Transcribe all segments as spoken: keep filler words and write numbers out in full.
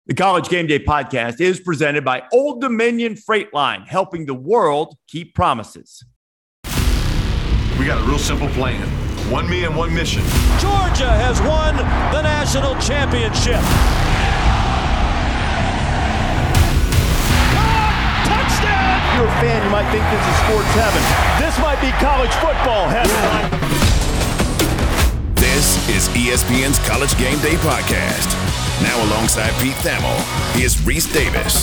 The College Game Day podcast is presented by Old Dominion Freight Line, helping the world keep promises. We got a real simple plan. One me and one mission. Georgia has won the national championship. Touchdown! If you're a fan, you might think this is sports heaven. This might be college football heaven. This is E S P N's College Game Day podcast. Now alongside Pete Thamel, here's Reese Davis.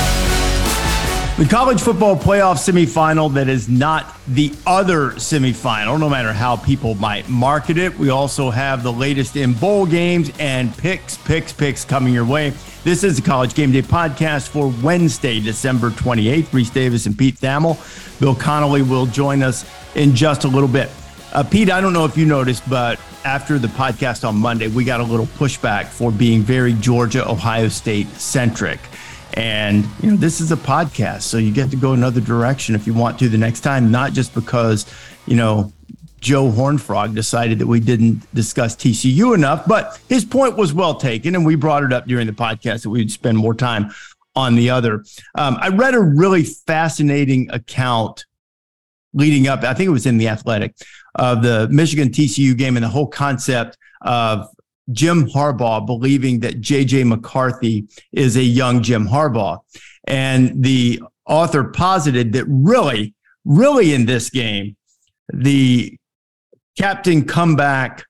The college football playoff semifinal that is not the other semifinal, no matter how people might market it. We also have the latest in bowl games and picks, picks, picks coming your way. This is the College Game Day podcast for Wednesday, December twenty-eighth. Reese Davis and Pete Thamel. Bill Connolly will join us in just a little bit. Uh, Pete, I don't know if you noticed, but after the podcast on Monday, we got a little pushback for being very Georgia, Ohio State centric. And, you know, this is a podcast, so you get to go another direction if you want to the next time, not just because, you know, Joe Hornfrog decided that we didn't discuss T C U enough, but his point was well taken, and we brought it up during the podcast that we'd spend more time on the other. Um, I read a really fascinating account leading up, I think it was in The Athletic, of the Michigan T C U game and the whole concept of Jim Harbaugh believing that J J McCarthy is a young Jim Harbaugh. And the author posited that really, really in this game, the captain comeback,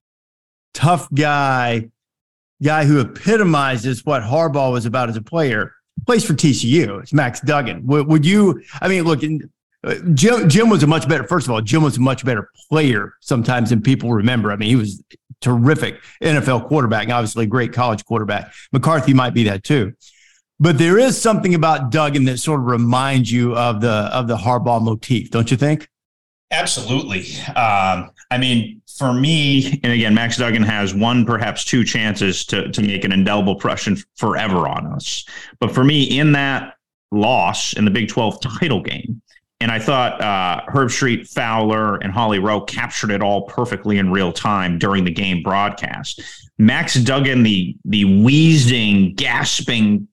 tough guy, guy who epitomizes what Harbaugh was about as a player, plays for T C U. It's Max Duggan. Would, would you, I mean, look, in, Jim, Jim was a much better, first of all, Jim was a much better player sometimes than people remember. I mean, he was terrific N F L quarterback, and obviously a great college quarterback. McCarthy might be that too. But there is something about Duggan that sort of reminds you of the of the Harbaugh motif, don't you think? Absolutely. Um, I mean, for me, and again, Max Duggan has one, perhaps two chances to, to make an indelible impression forever on us. But for me, in that loss in the Big twelve title game, and I thought uh, Herbstreit, Fowler, and Holly Rowe captured it all perfectly in real time during the game broadcast. Max Duggan, the the wheezing, gasping,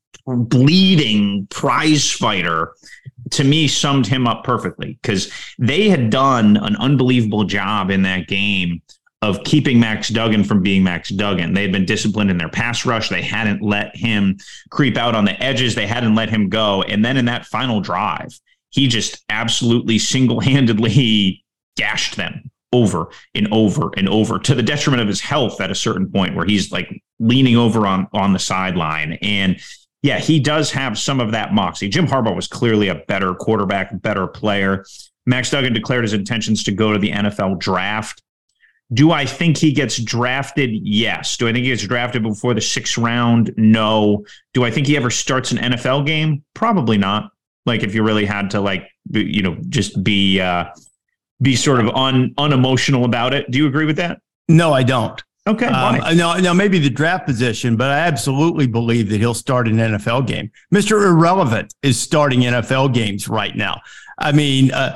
bleeding prize fighter, to me summed him up perfectly, because they had done an unbelievable job in that game of keeping Max Duggan from being Max Duggan. They had been disciplined in their pass rush. They hadn't let him creep out on the edges. They hadn't let him go. And then in that final drive, he just absolutely single-handedly gashed them over and over and over, to the detriment of his health at a certain point, where he's like leaning over on, on the sideline. And yeah, he does have some of that moxie. Jim Harbaugh was clearly a better quarterback, better player. Max Duggan declared his intentions to go to the N F L draft. Do I think he gets drafted? Yes. Do I think he gets drafted before the sixth round? No. Do I think he ever starts an N F L game? Probably not. Like, if you really had to, like, you know, just be uh, be sort of un, unemotional about it. Do you agree with that? No, I don't. Okay. Um, now, now, maybe the draft position, but I absolutely believe that he'll start an N F L game. Mister Irrelevant is starting N F L games right now. I mean, uh,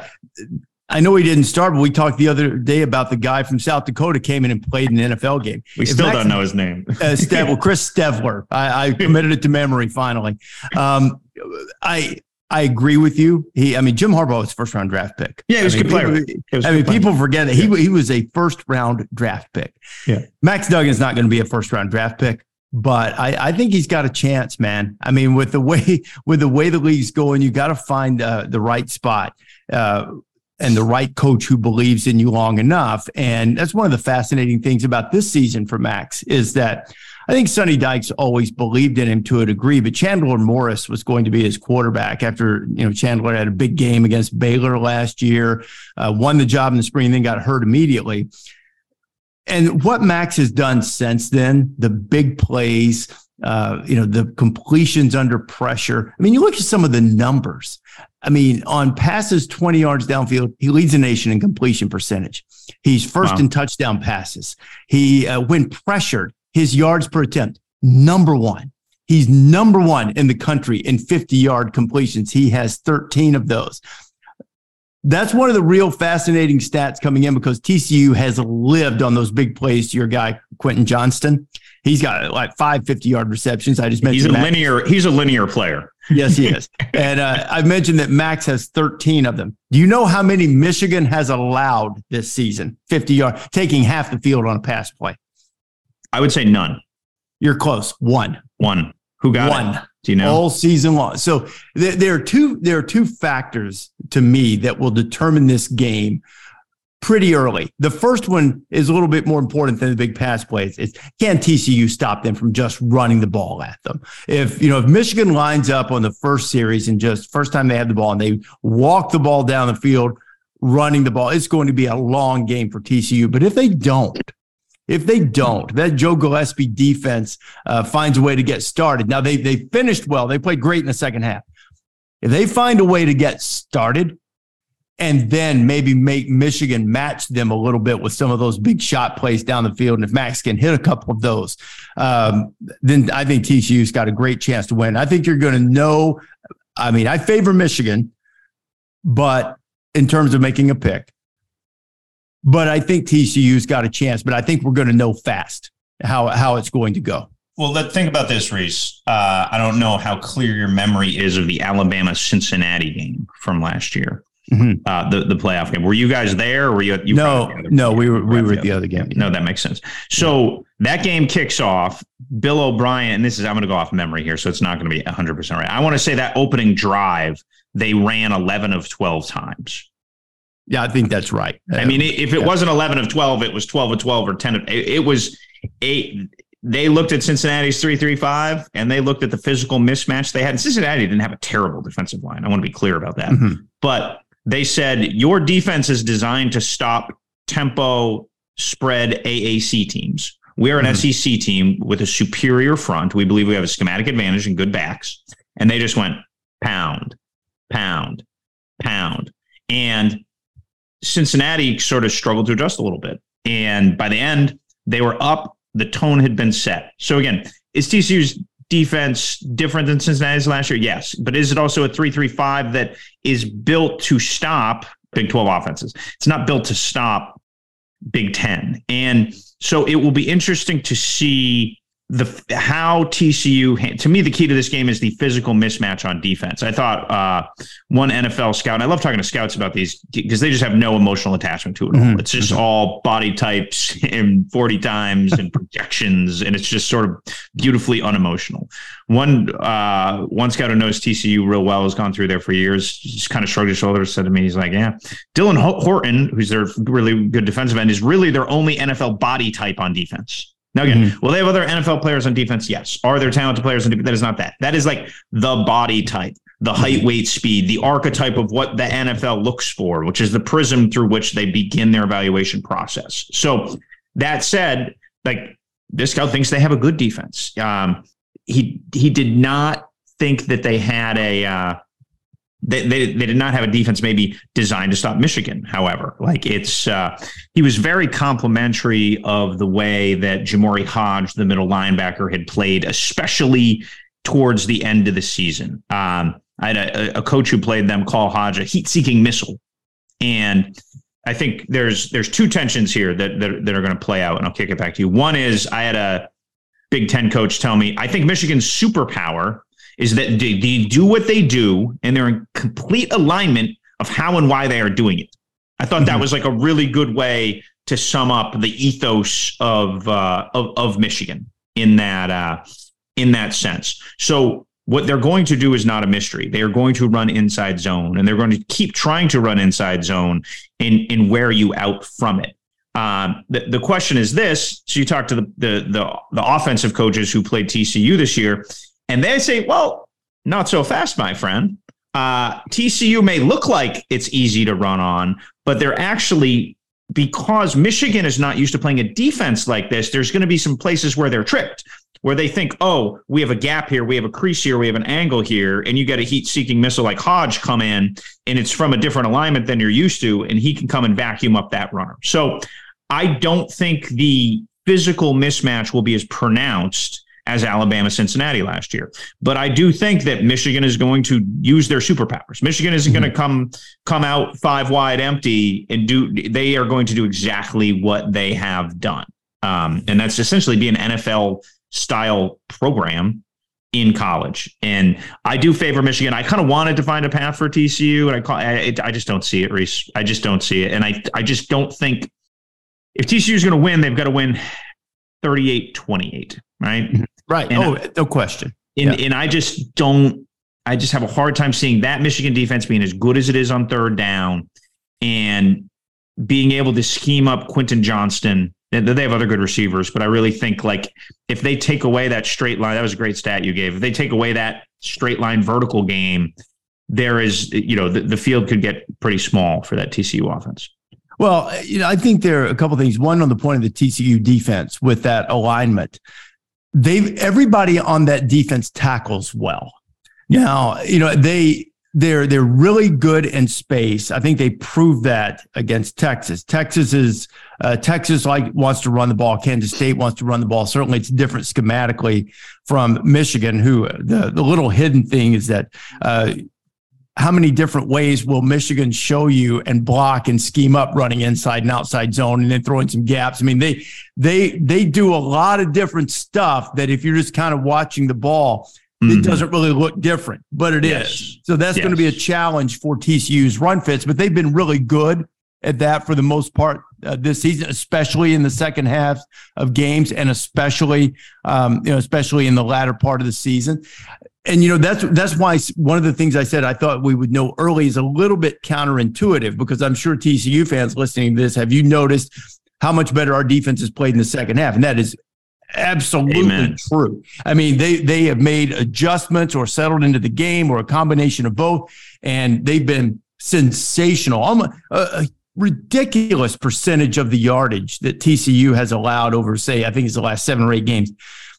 I know he didn't start, but we talked the other day about the guy from South Dakota came in and played an N F L game. We if still Max, don't know his name. uh, Stev, Chris Stevler. I, I committed it to memory finally. Um, I. I agree with you. He, I mean, Jim Harbaugh was first round draft pick. Yeah, he was I a mean, good player. People, I mean, people forget that he yeah. he was a first round draft pick. Yeah, Max Duggan is not going to be a first round draft pick, but I, I think he's got a chance, man. I mean, with the way with the way the league's going, you got to find uh, the right spot uh, and the right coach who believes in you long enough. And that's one of the fascinating things about this season for Max is that I think Sonny Dykes always believed in him to a degree, but Chandler Morris was going to be his quarterback after, you know, Chandler had a big game against Baylor last year, uh, won the job in the spring, then got hurt immediately. And what Max has done since then, the big plays, uh, you know, the completions under pressure. I mean, you look at some of the numbers. I mean, on passes twenty yards downfield, he leads the nation in completion percentage. He's first wow. in touchdown passes. He, uh, when pressured, his yards per attempt, number one. He's number one in the country in fifty-yard completions. He has thirteen of those. That's one of the real fascinating stats coming in because T C U has lived on those big plays to your guy, Quentin Johnston. He's got like five fifty-yard receptions. I just mentioned he's a Max. linear. He's a linear player. Yes, he is. And uh, I mentioned that Max has thirteen of them. Do you know how many Michigan has allowed this season? fifty yard, taking half the field on a pass play. I would say none. You're close. One. One. Who got One. it? Do you know? All season long. So there, there are two. There are two factors to me that will determine this game pretty early. The first one is a little bit more important than the big pass plays. It's can T C U stop them from just running the ball at them? If, you know, if Michigan lines up on the first series and just first time they have the ball and they walk the ball down the field, running the ball, it's going to be a long game for T C U. But if they don't, if they don't, that Joe Gillespie defense uh, finds a way to get started. Now they they finished well. They played great in the second half. If they find a way to get started, and then maybe make Michigan match them a little bit with some of those big shot plays down the field. And if Max can hit a couple of those, um, then I think T C U's got a great chance to win. I think you're going to know. I mean, I favor Michigan, but in terms of making a pick, but I think T C U's got a chance. But I think we're going to know fast how how it's going to go. Well, let's think about this, Reese. Uh, I don't know how clear your memory is of the Alabama-Cincinnati game from last year. Mm-hmm. Uh, the the playoff game. Were you guys there? Or were you? you no, no, we were we were at the other game. No, that makes sense. So that game kicks off. Bill O'Brien, and this is I'm going to go off memory here, so it's not going to be one hundred percent right. I want to say that opening drive they ran eleven of twelve times. Yeah, I think that's right. I mean, if it yeah. wasn't eleven of twelve, it was twelve of twelve or ten of it, it was eight. They looked at Cincinnati's three three five, and they looked at the physical mismatch they had. And Cincinnati didn't have a terrible defensive line. I want to be clear about that, mm-hmm. but they said, your defense is designed to stop tempo spread A A C teams. We're an mm-hmm. S E C team with a superior front. We believe we have a schematic advantage and good backs. And they just went pound, pound, pound. And Cincinnati sort of struggled to adjust a little bit. And by the end, they were up. The tone had been set. So again, is T C U's defense different than Cincinnati's last year? Yes. But is it also a three three five that is built to stop Big twelve offenses? It's not built to stop Big ten. And so it will be interesting to see the how T C U, to me, the key to this game is the physical mismatch on defense. I thought uh, one N F L scout, and I love talking to scouts about these because they just have no emotional attachment to it. Mm-hmm. It's just all body types and forty times and projections, and it's just sort of beautifully unemotional. One uh, one scout who knows T C U real well, has gone through there for years, just kind of shrugged his shoulders, said to me, he's like, yeah, Dylan Horton, who's their really good defensive end, is really their only N F L body type on defense. Now, again, mm-hmm. will they have other N F L players on defense? Yes. Are there talented players on defense? That is not that. That is like the body type, the height, weight, speed, the archetype of what the N F L looks for, which is the prism through which they begin their evaluation process. So that said, like, this scout thinks they have a good defense. Um, he he did not think that they had a uh, They, they they did not have a defense maybe designed to stop Michigan. However, like it's uh, he was very complimentary of the way that Jamori Hodge, the middle linebacker, had played, especially towards the end of the season. Um, I had a, a coach who played them call Hodge a heat-seeking missile, and I think there's there's two tensions here that that, that are going to play out. And I'll kick it back to you. One is I had a Big Ten coach tell me I think Michigan's superpower is that they, they do what they do, and they're in complete alignment of how and why they are doing it. I thought mm-hmm. that was like a really good way to sum up the ethos of uh, of, of Michigan in that uh, in that sense. So what they're going to do is not a mystery. They are going to run inside zone, and they're going to keep trying to run inside zone and, and wear you out from it. Um, the, the question is this. So you talk to the, the, the, the offensive coaches who played T C U this year, and they say, well, not so fast, my friend. Uh, T C U may look like it's easy to run on, but they're actually, because Michigan is not used to playing a defense like this, there's going to be some places where they're tricked, where they think, oh, we have a gap here, we have a crease here, we have an angle here, and you get a heat-seeking missile like Hodge come in, and it's from a different alignment than you're used to, and he can come and vacuum up that runner. So I don't think the physical mismatch will be as pronounced as Alabama-Cincinnati last year. But I do think that Michigan is going to use their superpowers. Michigan isn't mm-hmm. going to come come out five wide empty and do, they are going to do exactly what they have done. Um, and that's essentially be an N F L style program in college. And I do favor Michigan. I kind of wanted to find a path for T C U, and I call I, I just don't see it, Reese. I just don't see it. And I, I just don't think if T C U is going to win, they've got to win thirty-eight twenty-eight, right? Right. And oh, I, no question. And, yeah. and I just don't, I just have a hard time seeing that Michigan defense being as good as it is on third down and being able to scheme up Quentin Johnston. They have other good receivers, but I really think like if they take away that straight line, that was a great stat you gave. If they take away that straight line vertical game, there is, you know, the, the field could get pretty small for that T C U offense. Well, you know, I think there are a couple of things. One, on the point of the T C U defense with that alignment, they've everybody on that defense tackles well. Now, you know, they they're they're really good in space. I think they proved that against Texas. Texas is uh, Texas like wants to run the ball. Kansas State wants to run the ball. Certainly, it's different schematically from Michigan. Who the the little hidden thing is that. Uh, How many different ways will Michigan show you and block and scheme up running inside and outside zone and then throwing some gaps? I mean, they they they do a lot of different stuff that if you're just kind of watching the ball, mm-hmm. it doesn't really look different, but it yes. is. So that's yes. going to be a challenge for T C U's run fits, but they've been really good at that for the most part uh, this season, especially in the second half of games and especially um, you know, especially in the latter part of the season. And, you know, that's that's why one of the things I said I thought we would know early is a little bit counterintuitive, because I'm sure T C U fans listening to this, have you noticed how much better our defense has played in the second half? And that is absolutely Amen. True. I mean, they they have made adjustments or settled into the game or a combination of both, and they've been sensational. Almost a, a ridiculous percentage of the yardage that T C U has allowed over, say, I think it's the last seven or eight games,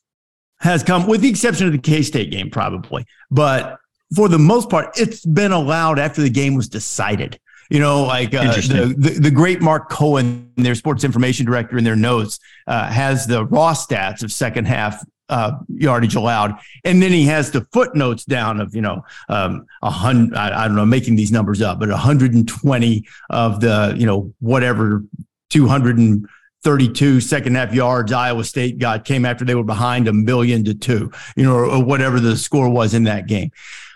has come, with the exception of the K-State game, probably. But for the most part, it's been allowed after the game was decided. You know, like uh, the, the the great Mark Cohen, their sports information director, in their notes uh, has the raw stats of second half uh, yardage allowed, and then he has the footnotes down of, you know, um, a hundred. I, I don't know, making these numbers up, but one hundred twenty of the, you know, whatever two hundred thirty-two second half yards Iowa State got came after they were behind a million to two, you know, or, or whatever the score was in that game.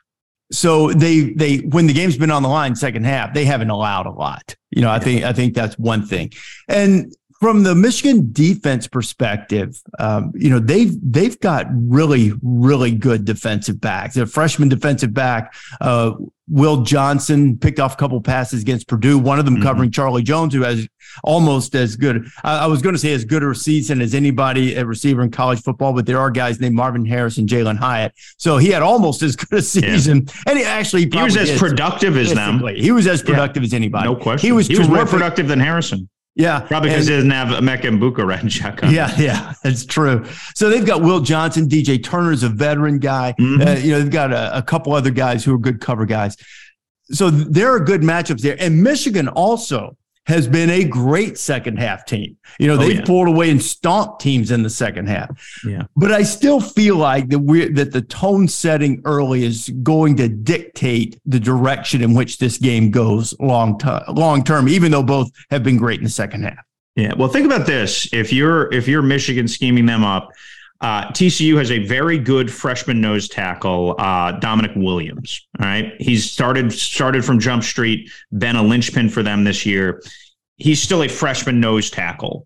So they they when the game's been on the line second half, they haven't allowed a lot. You know, I think I think that's one thing. And from the Michigan defense perspective, um, you know, they've they've got really, really good defensive backs. A freshman defensive back, uh, Will Johnson, picked off a couple passes against Purdue, one of them mm-hmm. covering Charlie Jones, who has almost as good, I, I was going to say as good a season as anybody at receiver in college football, but there are guys named Marvin Harris and Jalen Hyatt. So he had almost as good a season. Yeah. And he actually he was as is, productive as them. He was as productive yeah. as anybody. No question. He was, he was more productive than Harrison. Yeah. Probably because he doesn't have Emeka Mbuka riding shotgun. Yeah, yeah, that's true. So they've got Will Johnson, D J Turner's a veteran guy. Mm-hmm. Uh, you know, they've got a, a couple other guys who are good cover guys. So there are good matchups there. And Michigan also has been a great second half team. You know, oh, they've yeah. pulled away and stomped teams in the second half. Yeah. But I still feel like that we that the tone setting early is going to dictate the direction in which this game goes long t- long term, even though both have been great in the second half. Yeah. Well, think about this. If you're if you're Michigan scheming them up, Uh, T C U has a very good freshman nose tackle, uh, Dominic Williams. All right. He's started started from Jump Street, been a linchpin for them this year. He's still a freshman nose tackle.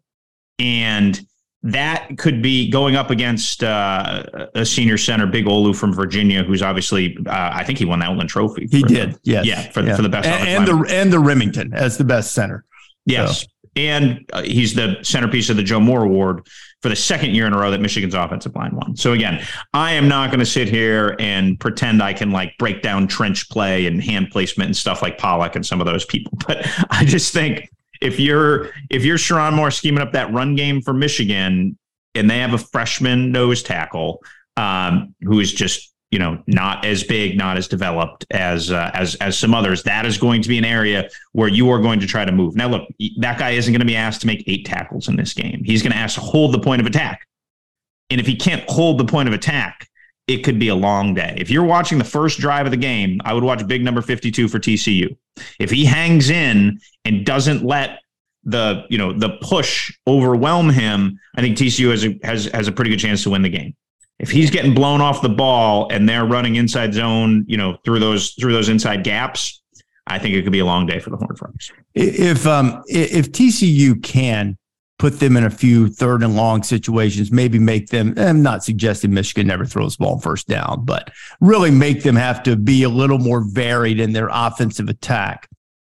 And that could be going up against uh, a senior center, Big Olu from Virginia, who's obviously, uh, I think he won the Outland Trophy. He did. The, yes. Yeah. For, yeah. for the best. And, and the and the Remington as the best center. Yes. So. And uh, he's the centerpiece of the Joe Moore Award for the second year in a row that Michigan's offensive line won. So again, I am not going to sit here and pretend I can like break down trench play and hand placement and stuff like Pollock and some of those people. But I just think if you're if you're Sherrone Moore scheming up that run game for Michigan and they have a freshman nose tackle um, who is just, you know, not as big, not as developed as uh, as as some others, that is going to be an area where you are going to try to move. Now, look, that guy isn't going to be asked to make eight tackles in this game. He's going to ask to hold the point of attack. And if he can't hold the point of attack, it could be a long day. If you're watching the first drive of the game, I would watch big number fifty-two for T C U. If he hangs in and doesn't let the, you know, the push overwhelm him, I think T C U has a, has, has a pretty good chance to win the game. If he's getting blown off the ball and they're running inside zone, you know, through those through those inside gaps, I think it could be a long day for the Horned Frogs. If um if T C U can put them in a few third and long situations, maybe make them, I'm not suggesting Michigan never throws the ball first down, but really make them have to be a little more varied in their offensive attack.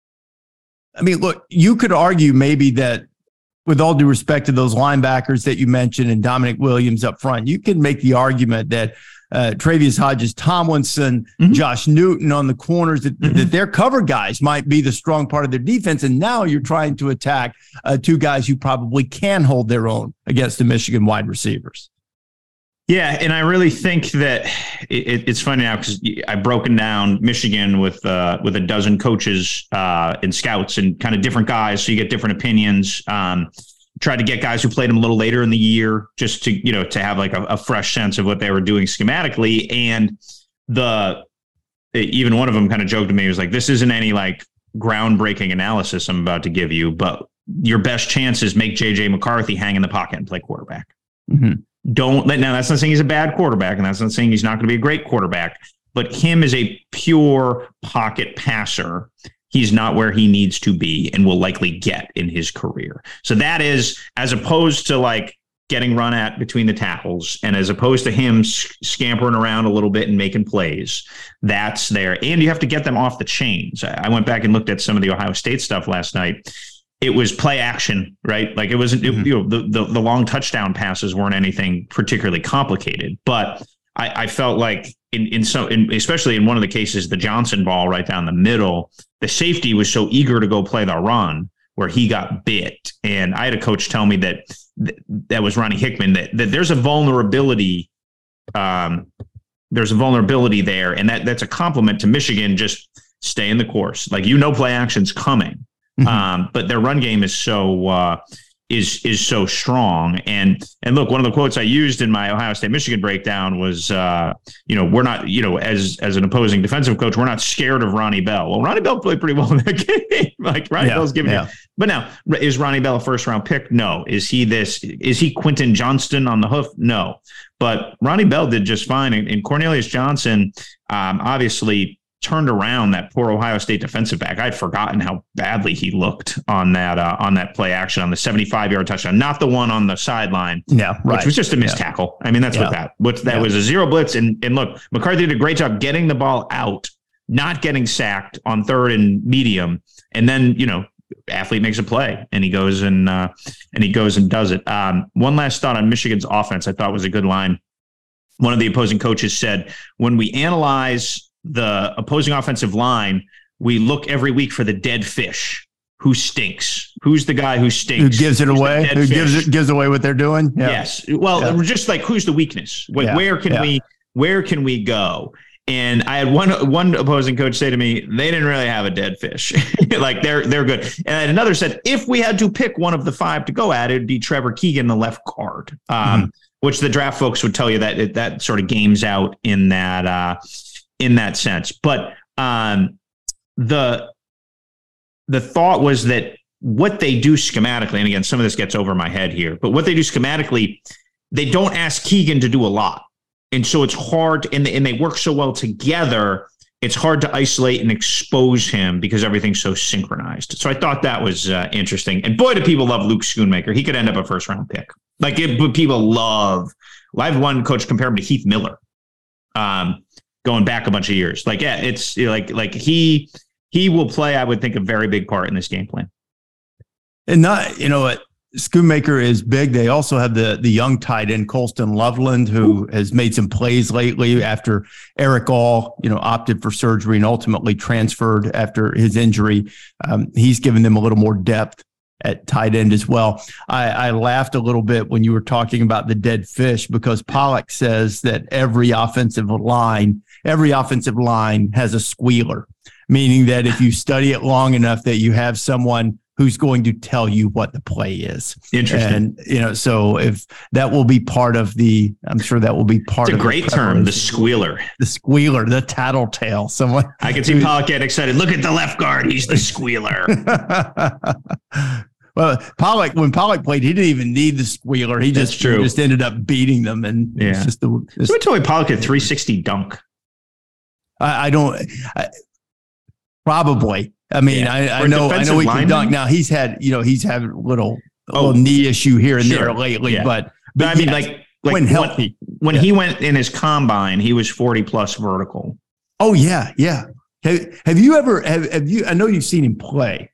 I mean, look, you could argue maybe that with all due respect to those linebackers that you mentioned and Dominic Williams up front, you can make the argument that uh, Travius Hodges-Tomlinson, mm-hmm. Josh Newton on the corners, that, mm-hmm. that their cover guys might be the strong part of their defense. And now you're trying to attack uh, two guys who probably can hold their own against the Michigan wide receivers. Yeah, and I really think that it, it's funny now because I've broken down Michigan with uh, with a dozen coaches uh, and scouts and kind of different guys, so you get different opinions. Um, try to get guys who played them a little later in the year, just to you know to have like a, a fresh sense of what they were doing schematically. And the even one of them kind of joked to me, he was like, "This isn't any like groundbreaking analysis I'm about to give you, but your best chance is make J J McCarthy hang in the pocket and play quarterback." Mm-hmm. Don't let now. That's not saying he's a bad quarterback, and that's not saying he's not going to be a great quarterback. But him as a pure pocket passer, he's not where he needs to be, and will likely get in his career. So that is as opposed to like getting run at between the tackles, and as opposed to him scampering around a little bit and making plays. That's there, and you have to get them off the chains. I went back and looked at some of the Ohio State stuff last night. It was play action, right? Like it wasn't, it, you know, the, the the long touchdown passes weren't anything particularly complicated, but I, I felt like in in so, in, especially in one of the cases, the Johnson ball right down the middle, the safety was so eager to go play the run where he got bit. And I had a coach tell me that that was Ronnie Hickman, that that there's a vulnerability, um, there's a vulnerability there, and that that's a compliment to Michigan. Just stay in the course, like you know, play action's coming. Mm-hmm. Um, but their run game is so uh, is is so strong. And and look, one of the quotes I used in my Ohio State Michigan breakdown was, uh, you know, we're not, you know, as as an opposing defensive coach, we're not scared of Ronnie Bell. Well, Ronnie Bell played pretty well in that game. Like Ronnie yeah, Bell's giving yeah. it. But now, is Ronnie Bell a first round pick? No. Is he this? Is he Quentin Johnston on the hoof? No. But Ronnie Bell did just fine. And, and Cornelius Johnson, um, obviously, turned around that poor Ohio State defensive back. I'd forgotten how badly he looked on that uh, on that play action on the seventy-five yard touchdown, not the one on the sideline, yeah, right. which was just a missed yeah. tackle. I mean, that's yeah. what that what that yeah. was a zero blitz. And and look, McCarthy did a great job getting the ball out, not getting sacked on third and medium, and then you know, athlete makes a play and he goes and uh, and he goes and does it. Um, one last thought on Michigan's offense, I thought was a good line. One of the opposing coaches said, when we analyze the opposing offensive line, we look every week for the dead fish. Who stinks? Who's the guy who stinks? Who gives it who's away? Who fish? gives it gives away what they're doing? Yeah. Yes. Well, yeah. just like who's the weakness? Like, yeah. Where can yeah. we where can we go? And I had one one opposing coach say to me, they didn't really have a dead fish. Like they're they're good. And another said, if we had to pick one of the five to go at, it'd be Trevor Keegan, the left guard. Um, mm-hmm. Which the draft folks would tell you that it, that sort of games out in that uh, in that sense. But um, the the thought was that what they do schematically, and again, some of this gets over my head here, but what they do schematically, they don't ask Keegan to do a lot. And so it's hard, and they, and they work so well together, it's hard to isolate and expose him because everything's so synchronized. So I thought that was uh, interesting. And boy, do people love Luke Schoonmaker. He could end up a first round pick. Like it, people love, well, I have one coach compare him to Heath Miller, um, going back a bunch of years. Like, yeah, it's like, like he, he will play, I would think, a very big part in this game plan. And not, you know what, Schoonmaker is big. They also have the the young tight end, Colston Loveland, who has made some plays lately after Eric All, you know, opted for surgery and ultimately transferred after his injury. Um, he's given them a little more depth at tight end as well. I, I laughed a little bit when you were talking about the dead fish because Pollock says that every offensive line, every offensive line has a squealer, meaning that if you study it long enough that you have someone who's going to tell you what the play is. Interesting. And, you know, so if that will be part of the, I'm sure that will be part it's of a great term, the squealer. The squealer, the tattletale. Someone I can see Pollock get excited. Look at the left guard. He's the squealer. Well, Pollock, when Pollock played, he didn't even need the squealer. He just, he just ended up beating them. And yeah. it's just the. It's, so until Pollock had three sixty dunk. I, I don't. I, probably. I mean, yeah. I, I know. I know he can dunk. Now he's had, you know, he's had a little, a little oh, knee issue here and sure. there lately, yeah. but, but. But I mean, yes, like, like when healthy. When, when yeah. he went in his combine, he was forty plus vertical. Oh yeah, yeah. Have, have you ever? Have, have you? I know you've seen him play.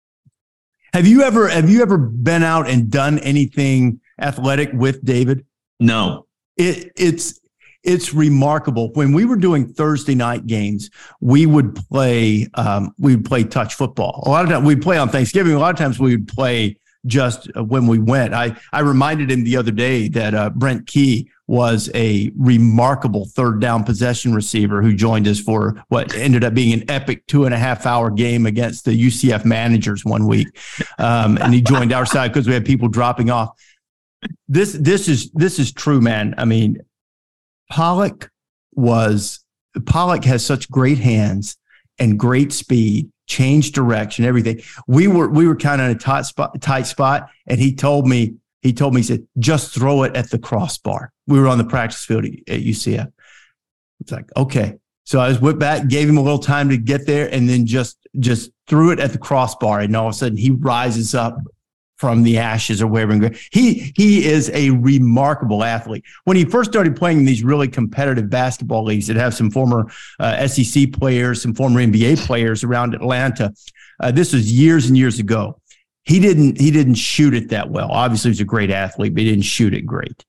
Have you ever have you ever been out and done anything athletic with David? No. It it's it's remarkable. When we were doing Thursday night games, we would play um, we would play touch football. A lot of times we'd play on Thanksgiving. A lot of times we would play just when we went. I, I reminded him the other day that uh, Brent Key was a remarkable third down possession receiver who joined us for what ended up being an epic two and a half hour game against the U C F managers one week. Um, and he joined our side because we had people dropping off. This, this is, this is true, man. I mean, Pollock was, Pollock has such great hands and great speed, change direction, everything. We were, we were kind of in a tight spot, tight spot. And he told me, He told me, he said, just throw it at the crossbar. We were on the practice field at U C F. It's like, okay. So I just went back, gave him a little time to get there, and then just, just threw it at the crossbar. And all of a sudden he rises up from the ashes or wherever. He, he is a remarkable athlete. When he first started playing in these really competitive basketball leagues that have some former uh, S E C players, some former N B A players around Atlanta, uh, this was years and years ago. He didn't, he didn't shoot it that well. Obviously, he was a great athlete, but he didn't shoot it great.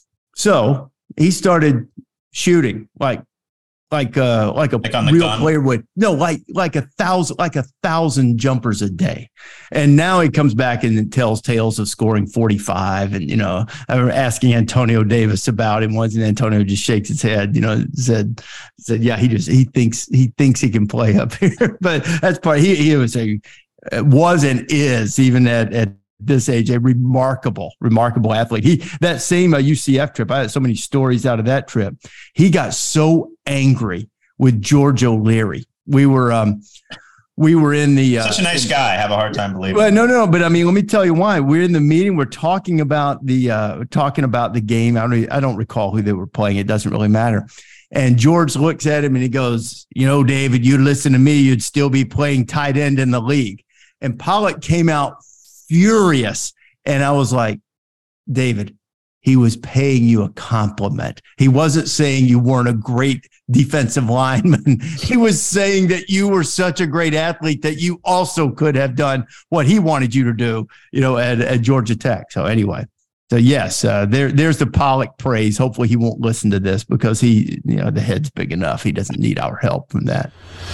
So he started shooting like, like, uh, like a like real gun. player would. No, like, like a thousand, like a thousand jumpers a day. And now he comes back and tells tales of scoring forty-five. And, you know, I remember asking Antonio Davis about him once, and Antonio just shakes his head, you know, said, said, yeah, he just, he thinks, he thinks he can play up here. But that's part, he, he was a, was and is, even at, at this age, a remarkable, remarkable athlete. He, that same uh, U C F trip, I had so many stories out of that trip. He got so angry with George O'Leary. We were, um, we were in the, uh, such a nice guy. I have a hard time believing. Well, no, no, but I mean, let me tell you why. We're in the meeting. We're talking about the, uh, talking about the game. I don't, I don't recall who they were playing. It doesn't really matter. And George looks at him and he goes, you know, David, you listen to me, you'd still be playing tight end in the league. And Pollock came out furious. And I was like, David, he was paying you a compliment. He wasn't saying you weren't a great defensive lineman. He was saying that you were such a great athlete that you also could have done what he wanted you to do, you know, at, at Georgia Tech. So anyway, so yes, uh, there, there's the Pollock praise. Hopefully he won't listen to this because he, you know, the head's big enough. He doesn't need our help from that.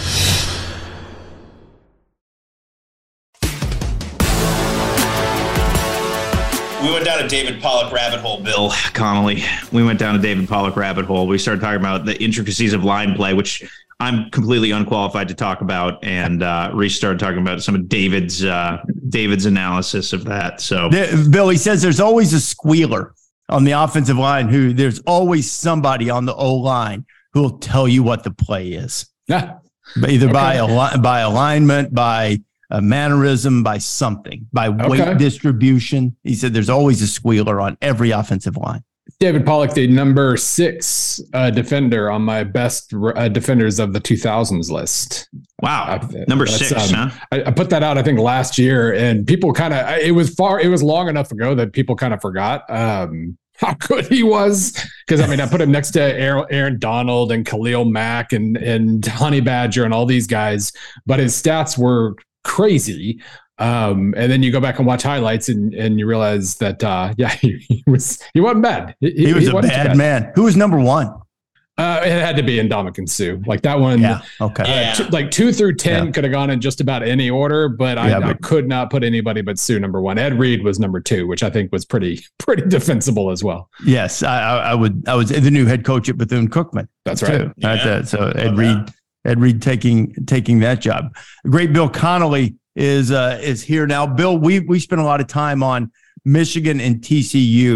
We went down a David Pollock rabbit hole, Bill Connolly. We went down a David Pollock rabbit hole. We started talking about the intricacies of line play, which I'm completely unqualified to talk about. And uh, Reese started talking about some of David's uh, David's analysis of that. So, Bill, he says there's always a squealer on the offensive line who there's always somebody on the O line who will tell you what the play is. Yeah, either okay. by a by alignment, by a mannerism, by something, by weight okay. distribution. He said there's always a squealer on every offensive line. David Pollock, the number six uh, defender on my best uh, defenders of the two thousands list. Wow. Uh, number six, um, huh? I, I put that out, I think, last year, and people kind of, it was far, it was long enough ago that people kind of forgot um, how good he was. Because, I mean, I put him next to Aaron, Aaron Donald and Khalil Mack and, and Honey Badger and all these guys, but his stats were crazy. Um, and then you go back and watch highlights and, and you realize that, uh, yeah, he, he was, he wasn't bad. He, he was he a bad, bad man. Who was number one? Uh, it had to be Ndamukong Suh. Like that one. Yeah. Okay. Uh, yeah. Two, like two through ten yeah. could have gone in just about any order, but I, yeah, but I could not put anybody but Suh number one. Ed Reed was number two, which I think was pretty, pretty defensible as well. Yes. I, I would, I was the new head coach at Bethune-Cookman. That's right. Too. Yeah. That's, uh, so Ed Reed, that. Ed Reed taking, taking that job. Great Bill Connolly is uh, is here now. Bill, we we spent a lot of time on Michigan and T C U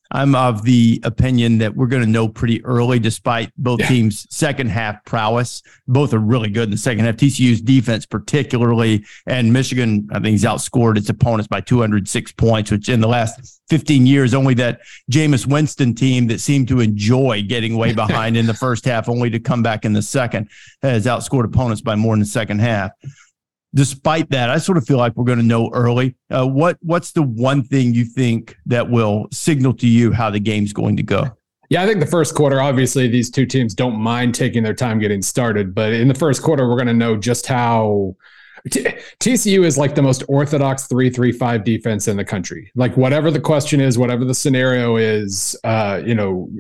I'm of the opinion that we're going to know pretty early, despite both yeah. teams' second half prowess. Both are really good in the second half. T C U's defense, particularly, and Michigan, I think, he's outscored its opponents by two hundred six points, which in the last fifteen years, only that Jameis Winston team that seemed to enjoy getting way behind in the first half, only to come back in the second, has outscored opponents by more in the second half. Despite that, I sort of feel like we're going to know early. Uh, what What's the one thing you think that will signal to you how the game's going to go? Yeah, I think the first quarter, obviously, these two teams don't mind taking their time getting started. But in the first quarter, we're going to know just how T- TCU is like the most orthodox three three five defense in the country. Like whatever the question is, whatever the scenario is, uh, you know,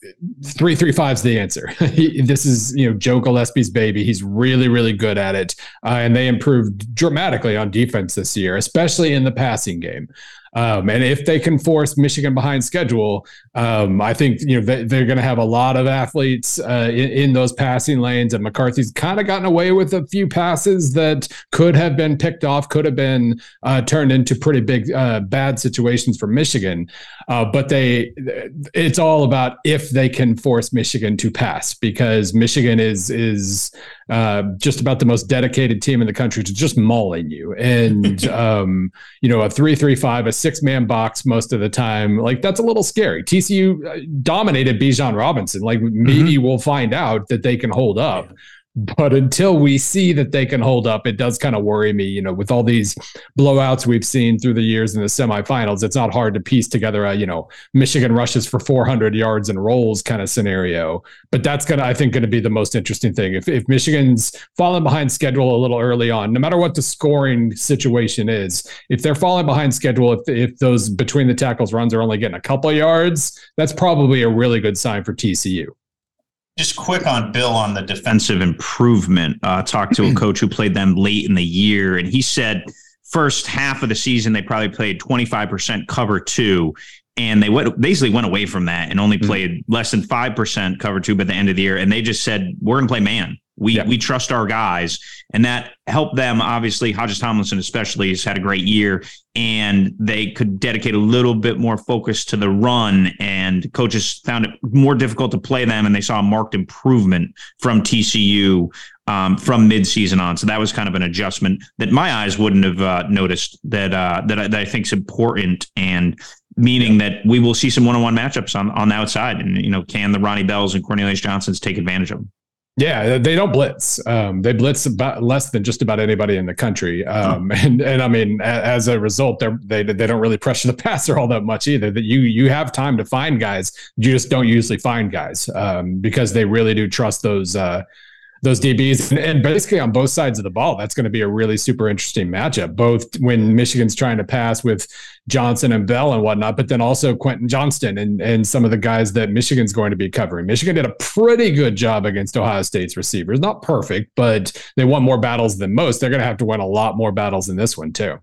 three three five is the answer. he, this is, you know, Joe Gillespie's baby. He's really, really good at it. Uh, and they improved dramatically on defense this year, especially in the passing game. Um, and if they can force Michigan behind schedule, um, I think you know they, they're going to have a lot of athletes uh, in, in those passing lanes. And McCarthy's kind of gotten away with a few passes that could have been picked off, could have been uh, turned into pretty big uh, bad situations for Michigan. Uh, but they, it's all about if they can force Michigan to pass, because Michigan is is uh, just about the most dedicated team in the country to just mauling you. And um, you know, a three three five, a six man box most of the time, like that's a little scary. T C U dominated Bijan Robinson. Like maybe mm-hmm. we'll find out that they can hold up. But until we see that they can hold up, it does kind of worry me, you know, with all these blowouts we've seen through the years in the semifinals. It's not hard to piece together a, you know, Michigan rushes for four hundred yards and rolls kind of scenario. But that's going to, I think, going to be the most interesting thing. If, if Michigan's falling behind schedule a little early on, no matter what the scoring situation is, if they're falling behind schedule, if, if those between the tackles runs are only getting a couple of yards, that's probably a really good sign for T C U. Just quick on Bill on the defensive improvement. Uh, talked to a coach who played them late in the year, and he said first half of the season they probably played twenty-five percent cover two, and they went, basically went away from that and only played mm-hmm. less than five percent cover two by the end of the year. And they just said, we're going to play man. We yeah. we trust our guys, and that helped them. Obviously, Hodges Tomlinson especially has had a great year, and they could dedicate a little bit more focus to the run, and coaches found it more difficult to play them, and they saw a marked improvement from T C U um, from midseason on. So that was kind of an adjustment that my eyes wouldn't have uh, noticed that, uh, that, I, that I think is important, and meaning yeah. that we will see some one-on-one matchups on, on the outside, and, you know, can the Ronnie Bells and Cornelius Johnsons take advantage of them? Yeah, they don't blitz. Um, they blitz about less than just about anybody in the country. Um, oh. and, and I mean, as a result, they they don't really pressure the passer all that much either. That you you have time to find guys. You just don't usually find guys um, because they really do trust those uh, those D Bs. And, and basically on both sides of the ball, that's going to be a really super interesting matchup, both when Michigan's trying to pass with Johnson and Bell and whatnot, but then also Quentin Johnston and, and some of the guys that Michigan's going to be covering. Michigan did a pretty good job against Ohio State's receivers. Not perfect, but they won more battles than most. They're going to have to win a lot more battles in this one too.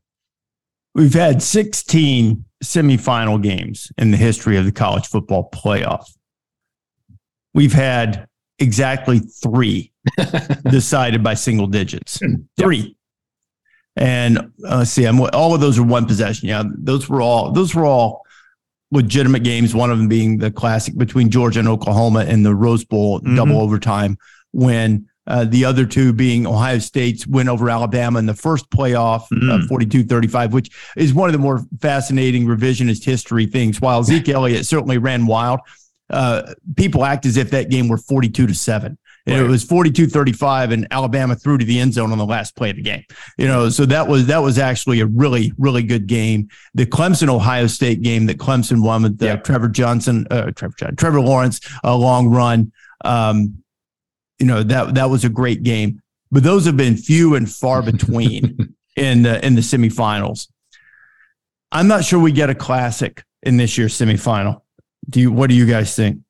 We've had sixteen semifinal games in the history of the college football playoff. We've had exactly three decided by single digits. Three. Yep. And uh, let's see, I'm, all of those are one possession. Yeah, those were all those were all legitimate games. One of them being the classic between Georgia and Oklahoma in the Rose Bowl mm-hmm. double overtime win. Uh, the other two being Ohio State's win over Alabama in the first playoff, mm-hmm. uh, forty-two thirty-five, which is one of the more fascinating revisionist history things. While Zeke Elliott certainly ran wild, uh, people act as if that game were forty-two to seven. Right. It was forty-two thirty-five, and Alabama threw to the end zone on the last play of the game. You know, so that was that was actually a really, really good game. The Clemson Ohio State game that Clemson won with uh, yeah. Trevor Johnson, uh, Trevor Johnson, Trevor Lawrence, a long run. Um, you know, that that was a great game. But those have been few and far between in the in the semifinals. I'm not sure we get a classic in this year's semifinal. Do you? What do you guys think?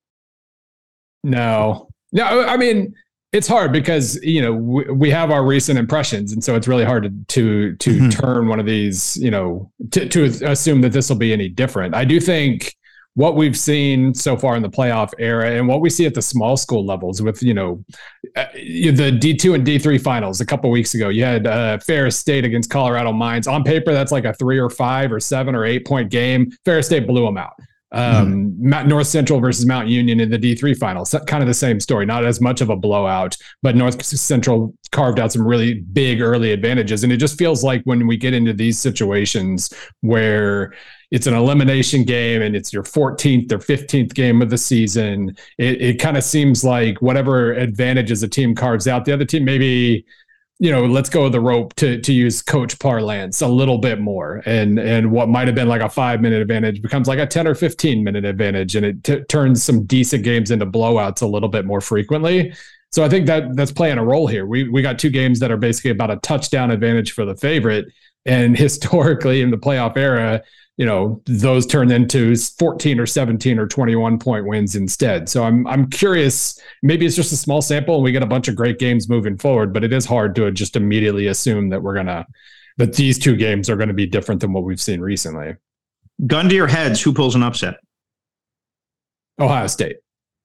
No. No, I mean, it's hard because, you know, we, we have our recent impressions. And so it's really hard to to, to mm-hmm. turn one of these, you know, to, to assume that this will be any different. I do think what we've seen so far in the playoff era and what we see at the small school levels with, you know, the D two and D three finals a couple of weeks ago, you had uh, Ferris State against Colorado Mines. On paper, that's like a three or five or seven or eight point game. Ferris State blew them out. Um, mm-hmm. North Central versus Mount Union in the D three final, so kind of the same story. Not as much of a blowout, but North Central carved out some really big early advantages. And it just feels like when we get into these situations where it's an elimination game and it's your fourteenth or fifteenth game of the season, it, it kind of seems like whatever advantages a team carves out, the other team maybe, you know, let's go with the rope, to to use coach parlance, a little bit more. And and what might have been like a five minute advantage becomes like a ten or fifteen minute advantage. And it t- turns some decent games into blowouts a little bit more frequently. So I think that that's playing a role here. We we got two games that are basically about a touchdown advantage for the favorite. And historically in the playoff era, you know, those turn into fourteen or seventeen or twenty-one point wins instead. So I'm I'm curious, maybe it's just a small sample and we get a bunch of great games moving forward, but it is hard to just immediately assume that we're going to, that these two games are going to be different than what we've seen recently. Gun to your heads, who pulls an upset? Ohio State.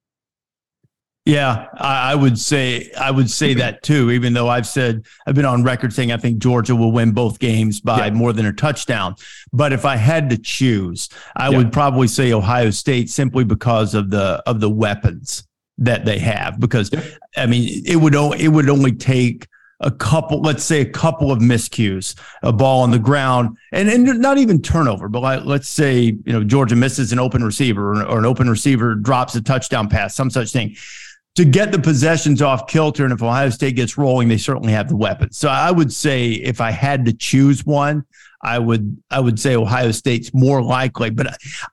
Yeah, I, I would say I would say that too, even though I've said I've been on record saying I think Georgia will win both games by yeah. more than a touchdown. But if I had to choose, I yeah. would probably say Ohio State, simply because of the of the weapons that they have. Because yeah. I mean, it would it would only take a couple, let's say a couple of miscues, a ball on the ground, and, and not even turnover, but like, let's say, you know, Georgia misses an open receiver or, or an open receiver drops a touchdown pass, some such thing, to get the possessions off kilter. And if Ohio State gets rolling, they certainly have the weapons. So I would say if I had to choose one, I would, I would say Ohio State's more likely, but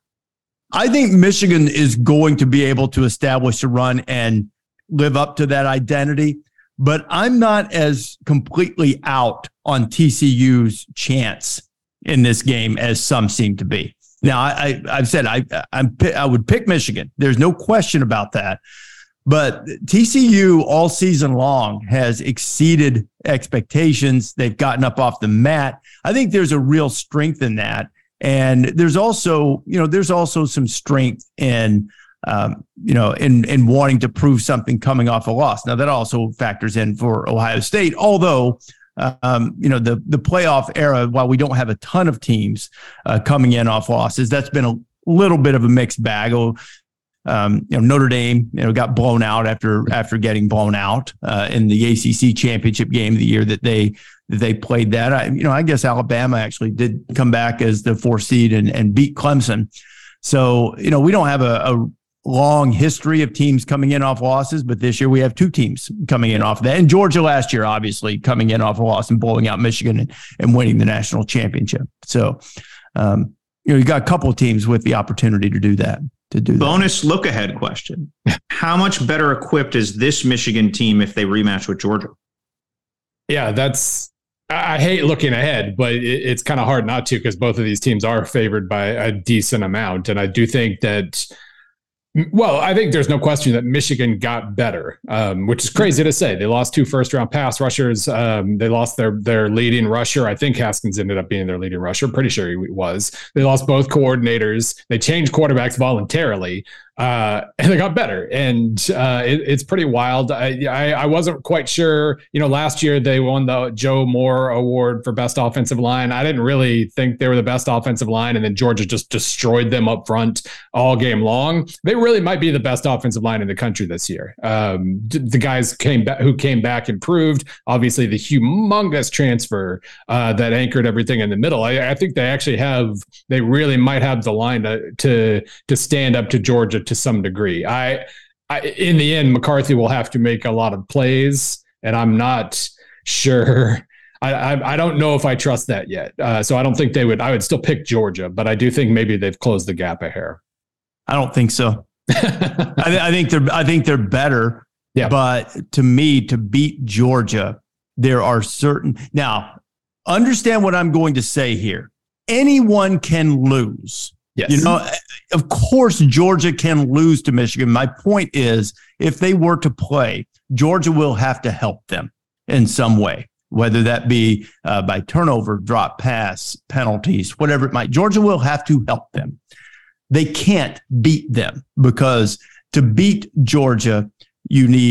I think Michigan is going to be able to establish a run and live up to that identity. But I'm not as completely out on T C U's chance in this game as some seem to be. Now, I, I, I've said I, I'm, I would pick Michigan. There's no question about that. But T C U all season long has exceeded expectations. They've gotten up off the mat. I think there's a real strength in that. And there's also, you know, there's also some strength in Um, you know, in, in wanting to prove something coming off a loss. Now, that also factors in for Ohio State, although, um, you know, the, the playoff era, while we don't have a ton of teams uh, coming in off losses, that's been a little bit of a mixed bag. Oh, um, you know, Notre Dame, you know, got blown out after after getting blown out uh, in the A C C championship game the year that they that they played that. I, you know, I guess Alabama actually did come back as the fourth seed and, and beat Clemson. So, you know, we don't have a, a long history of teams coming in off losses, but this year we have two teams coming in off of that. And Georgia last year, obviously, coming in off a loss and blowing out Michigan and, and winning the national championship. So, um, you know, you got a couple of teams with the opportunity to do that. To do bonus that. Look ahead question: how much better equipped is this Michigan team if they rematch with Georgia? Yeah, that's. I hate looking ahead, but it, it's kind of hard not to, because both of these teams are favored by a decent amount, and I do think that. Well, I think there's no question that Michigan got better, um, which is crazy to say. They lost two first-round pass rushers. Um, they lost their their leading rusher. I think Haskins ended up being their leading rusher. Pretty sure he was. They lost both coordinators. They changed quarterbacks voluntarily, uh, and they got better. And uh, it, it's pretty wild. I, I I wasn't quite sure. You know, last year they won the Joe Moore Award for best offensive line. I didn't really think they were the best offensive line, and then Georgia just destroyed them up front all game long. They really might be the best offensive line in the country this year. Um, the guys came back who came back improved. Obviously, the humongous transfer uh, that anchored everything in the middle. I, I think they actually have. They really might have the line to to, to stand up to Georgia to some degree. I, I, in the end, McCarthy will have to make a lot of plays, and I'm not sure. I, I, I don't know if I trust that yet. Uh, so I don't think they would. I would still pick Georgia, but I do think maybe they've closed the gap a hair. I don't think so. I, th- I think they're. I think they're better. Yeah. But to me, to beat Georgia, there are certain. Now, understand what I'm going to say here. Anyone can lose. Yes. You know, of course, Georgia can lose to Michigan. My point is, if they were to play, Georgia will have to help them in some way, whether that be uh, by turnover, drop pass, penalties, whatever it might. Georgia will have to help them. They can't beat them, because to beat Georgia, you need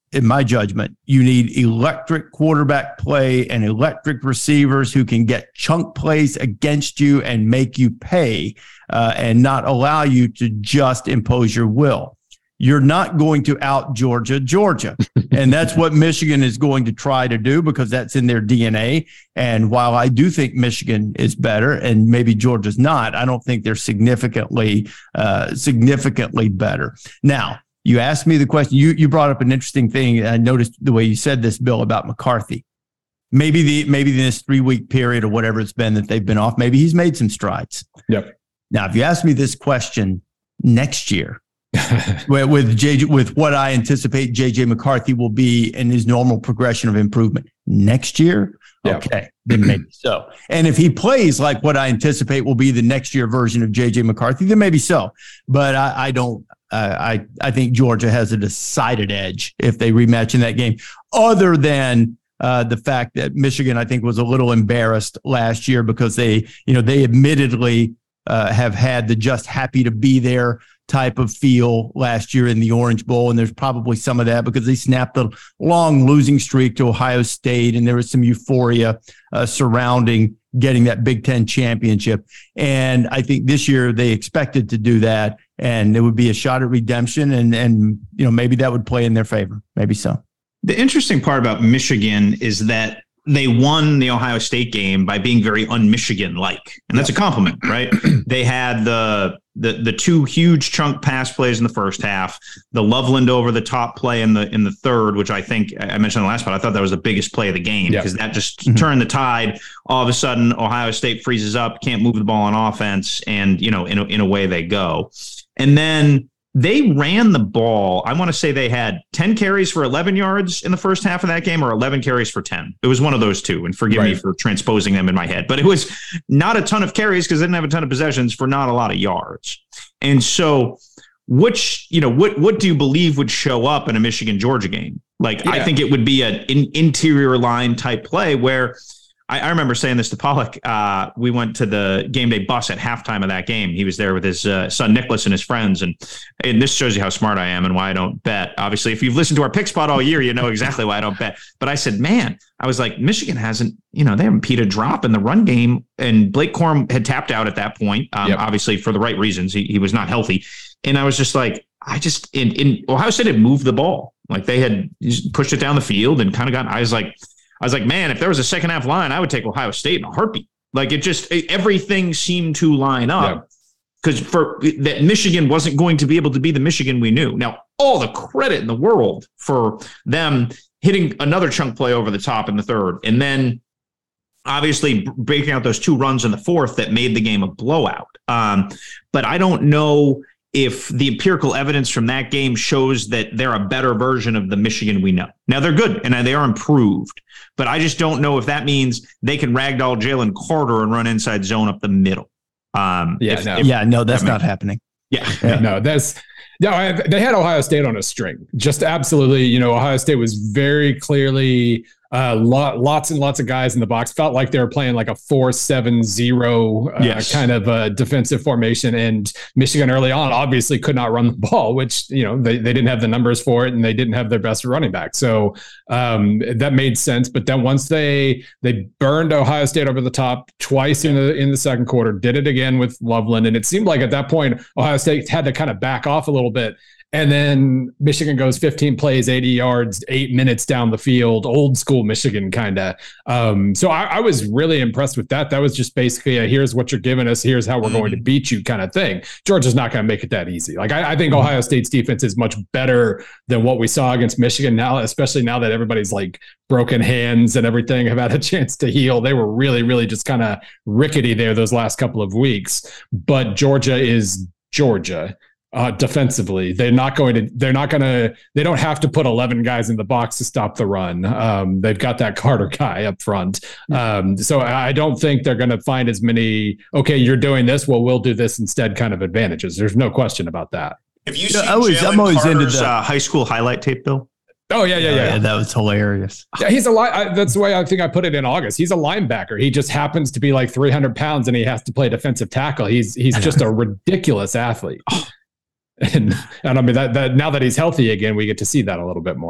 in my judgment, you need electric quarterback play and electric receivers who can get chunk plays against you and make you pay uh, and not allow you to just impose your will. You're not going to out Georgia, Georgia. And that's what Michigan is going to try to do because that's in their D N A. And while I do think Michigan is better and maybe Georgia's not, I don't think they're significantly, uh, significantly better. Now, you asked me the question, you, you brought up an interesting thing. I noticed the way you said this, Bill, about McCarthy. Maybe the, maybe this three week period or whatever it's been that they've been off, maybe he's made some strides. Yep. Now, if you ask me this question next year, with with, J J, with what I anticipate J J McCarthy will be in his normal progression of improvement next year, yeah. okay, then maybe so. And if he plays like what I anticipate will be the next year version of J J McCarthy, then maybe so. But I, I don't. Uh, I I think Georgia has a decided edge if they rematch in that game. Other than uh, the fact that Michigan, I think, was a little embarrassed last year because they, you know, they admittedly uh, have had the just happy to be there type of feel last year in the Orange Bowl. And there's probably some of that because they snapped a long losing streak to Ohio State. And there was some euphoria uh, surrounding getting that Big Ten championship. And I think this year they expected to do that and it would be a shot at redemption. And, and, you know, maybe that would play in their favor. Maybe so. The interesting part about Michigan is that they won the Ohio State game by being very un-Michigan-like. And that's a compliment, right? They had the the the two huge chunk pass plays in the first half, the Loveland over the top play in the in the third, which I think I mentioned in the last part. I thought that was the biggest play of the game because yeah. that just mm-hmm. turned the tide. All of a sudden, Ohio State freezes up, can't move the ball on offense, and you know, in a, in a way they go. And then they ran the ball. I want to say they had ten carries for eleven yards in the first half of that game or eleven carries for ten. It was one of those two. And forgive right. me for transposing them in my head, but it was not a ton of carries because they didn't have a ton of possessions for not a lot of yards. And so which, you know, what, what do you believe would show up in a Michigan Georgia game? Like, yeah. I think it would be an in, interior line type play where I, I remember saying this to Pollock. Uh, we went to the game day bus at halftime of that game. He was there with his uh, son, Nicholas, and his friends. And, and this shows you how smart I am and why I don't bet. Obviously, if you've listened to our pick spot all year, you know exactly why I don't bet. But I said, man, I was like, Michigan hasn't, you know, they haven't peed a drop in the run game. And Blake Corum had tapped out at that point, um, yep. obviously for the right reasons. He, he was not healthy. And I was just like, I just, in, in Ohio State had moved the ball. Like they had pushed it down the field and kind of got, I was like, I was like, man, if there was a second half line, I would take Ohio State in a heartbeat. Like it just, it, everything seemed to line up because yeah. for that Michigan wasn't going to be able to be the Michigan we knew. Now, all the credit in the world for them hitting another chunk play over the top in the third. And then obviously breaking out those two runs in the fourth that made the game a blowout. Um, but I don't know if the empirical evidence from that game shows that they're a better version of the Michigan we know. Now they're good and they are improved, but I just don't know if that means they can ragdoll Jalen Carter and run inside zone up the middle. Um, yeah, if, no. if, yeah, no, that's that not makes, happening. Yeah. yeah, no, that's no. I, they had Ohio State on a string. Just absolutely, you know, Ohio State was very clearly uh, lot, lots and lots of guys in the box. Felt like they were playing like a four seven zero uh, yes. kind of a defensive formation. And Michigan early on obviously could not run the ball, which, you know, they, they didn't have the numbers for it and they didn't have their best running back. So um, that made sense. But then once they they burned Ohio State over the top twice in the in the second quarter, did it again with Loveland. And it seemed like at that point, Ohio State had to kind of back off a little bit. And then Michigan goes fifteen plays, eighty yards, eight minutes down the field, old school Michigan kind of. Um, so I, I was really impressed with that. That was just basically a, here's what you're giving us, here's how we're going to beat you kind of thing. Georgia's not going to make it that easy. Like I, I think Ohio State's defense is much better than what we saw against Michigan now, especially now that everybody's like broken hands and everything have had a chance to heal. They were really, really just kind of rickety there those last couple of weeks. But Georgia is Georgia. Uh, defensively, they're not going to, they're not going to, they don't have to put eleven guys in the box to stop the run. Um, they've got that Carter guy up front. Um, so I don't think they're going to find as many, okay, you're doing this, well, we'll do this instead kind of advantages. There's no question about that. Have you seen always, Jalen I'm always Carter's into the uh, high school highlight tape, Bill? Oh, yeah, yeah, yeah. yeah that was hilarious. Yeah, he's a li- I, that's the way I think I put it in August. He's a linebacker. He just happens to be like three hundred pounds and he has to play defensive tackle. He's, he's just a ridiculous athlete. And, and I mean that, that now that he's healthy again, we get to see that a little bit more.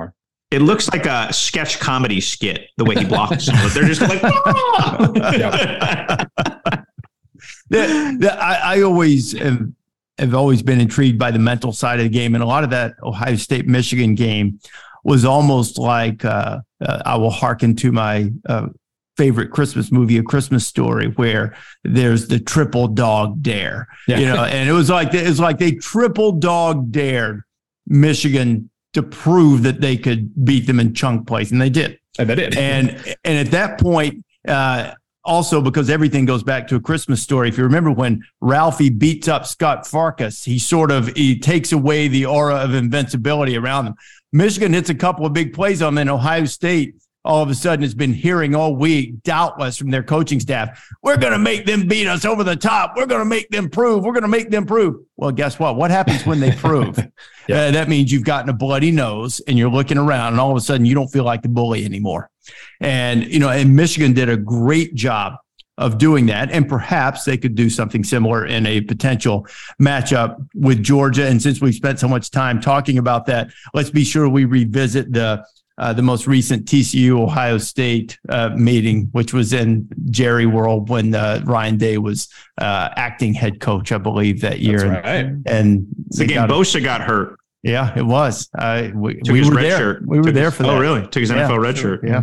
It looks like a sketch comedy skit, the way he blocks them. They're just like, the, the, I, I always have, have always been intrigued by the mental side of the game. And a lot of that Ohio State, Michigan game was almost like, uh, uh, I will hearken to my uh, favorite Christmas movie, A Christmas Story, where there's the triple dog dare, yeah. you know, and it was like, it was like they triple dog dared Michigan to prove that they could beat them in chunk plays, and they did. And they did. And and at that point, uh, also because everything goes back to A Christmas Story. If you remember when Ralphie beats up Scott Farkas, he sort of he takes away the aura of invincibility around them. Michigan hits a couple of big plays on them, and Ohio State all of a sudden has been hearing all week, doubtless from their coaching staff, we're going to make them beat us over the top. We're going to make them prove. We're going to make them prove. Well, guess what? What happens when they prove? yeah. uh, that means you've gotten a bloody nose and you're looking around and all of a sudden you don't feel like the bully anymore. And, you know, and Michigan did a great job of doing that. And perhaps they could do something similar in a potential matchup with Georgia. And since we've spent so much time talking about that, let's be sure we revisit the Uh, the most recent T C U Ohio State uh, meeting, which was in Jerry World when uh, Ryan Day was uh, acting head coach, I believe, that year. That's right. And, and the game got, Bosa got hurt. Yeah, it was. Uh, we Took we his were red there. Shirt. We were Took there his, for that. Oh, really? Took his N F L yeah, red sure. shirt. Yeah.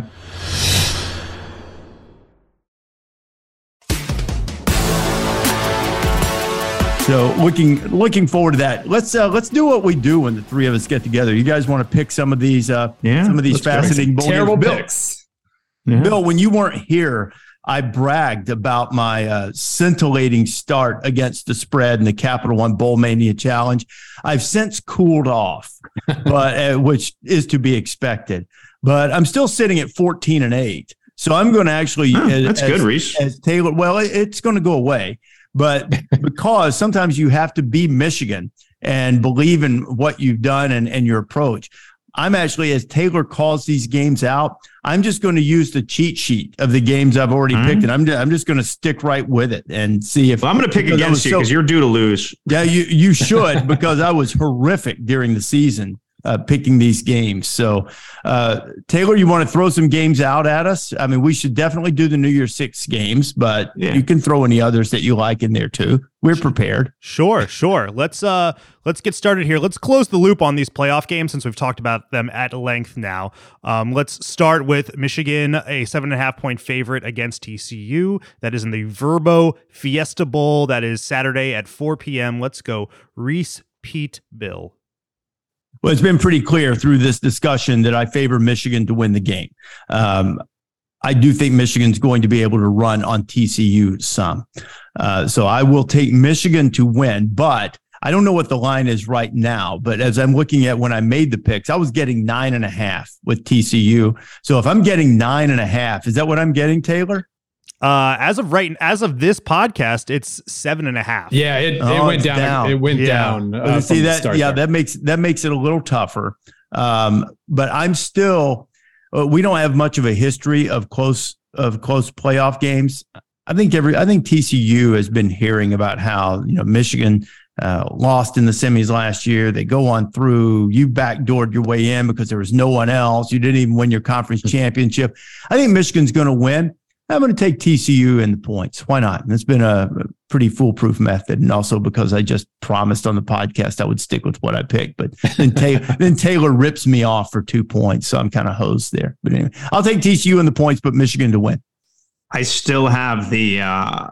So looking looking forward to that. Let's uh, let's do what we do when the three of us get together. You guys want to pick some of these uh, yeah, some of these fascinating bowl terrible games. picks. Bill, yeah. Bill, when you weren't here, I bragged about my uh, scintillating start against the spread in the Capital One Bowl Mania Challenge. I've since cooled off, but uh, which is to be expected. But I'm still sitting at fourteen and eight. So I'm going to actually huh, as, that's good, Reese. As Taylor, well, it, it's going to go away. But because sometimes you have to be Michigan and believe in what you've done and, and your approach. I'm actually, as Taylor calls these games out, I'm just going to use the cheat sheet of the games I've already mm-hmm. picked, and I'm, I'm just going to stick right with it and see if well, I'm going to pick against you because so, you're due to lose. Yeah, you you should because I was horrific during the season uh, picking these games. So, uh, Taylor, you want to throw some games out at us? I mean, we should definitely do the New Year's Six games, but yeah. you can throw any others that you like in there too. We're prepared. Sure, sure. Let's uh let's get started here. Let's close the loop on these playoff games since we've talked about them at length now. Um, let's start with Michigan, a seven and a half point favorite against T C U. That is in the Verbo Fiesta Bowl. That is Saturday at four p.m. Let's go, Reese, Pete, Bill. Well, it's been pretty clear through this discussion that I favor Michigan to win the game. Um, I do think Michigan's going to be able to run on T C U some. Uh, so I will take Michigan to win, but I don't know what the line is right now. But as I'm looking at when I made the picks, I was getting nine and a half with T C U. So if I'm getting nine and a half, is that what I'm getting, Taylor? Uh, as of right, as of this podcast, it's seven and a half. Yeah, it, it oh, went down. down. It went yeah. down. Uh, See that? Yeah, there. that makes that makes it a little tougher. Um, but I'm still. Uh, we don't have much of a history of close of close playoff games. I think every. I think T C U has been hearing about how you know Michigan uh, lost in the semis last year. They go on through. You backdoored your way in because there was no one else. You didn't even win your conference championship. I think Michigan's going to win. I'm going to take T C U in the points. Why not? It's been a pretty foolproof method. And also because I just promised on the podcast I would stick with what I picked. But then, Taylor, then Taylor rips me off for two points. So I'm kind of hosed there. But anyway, I'll take T C U in the points, but Michigan to win. I still have the uh,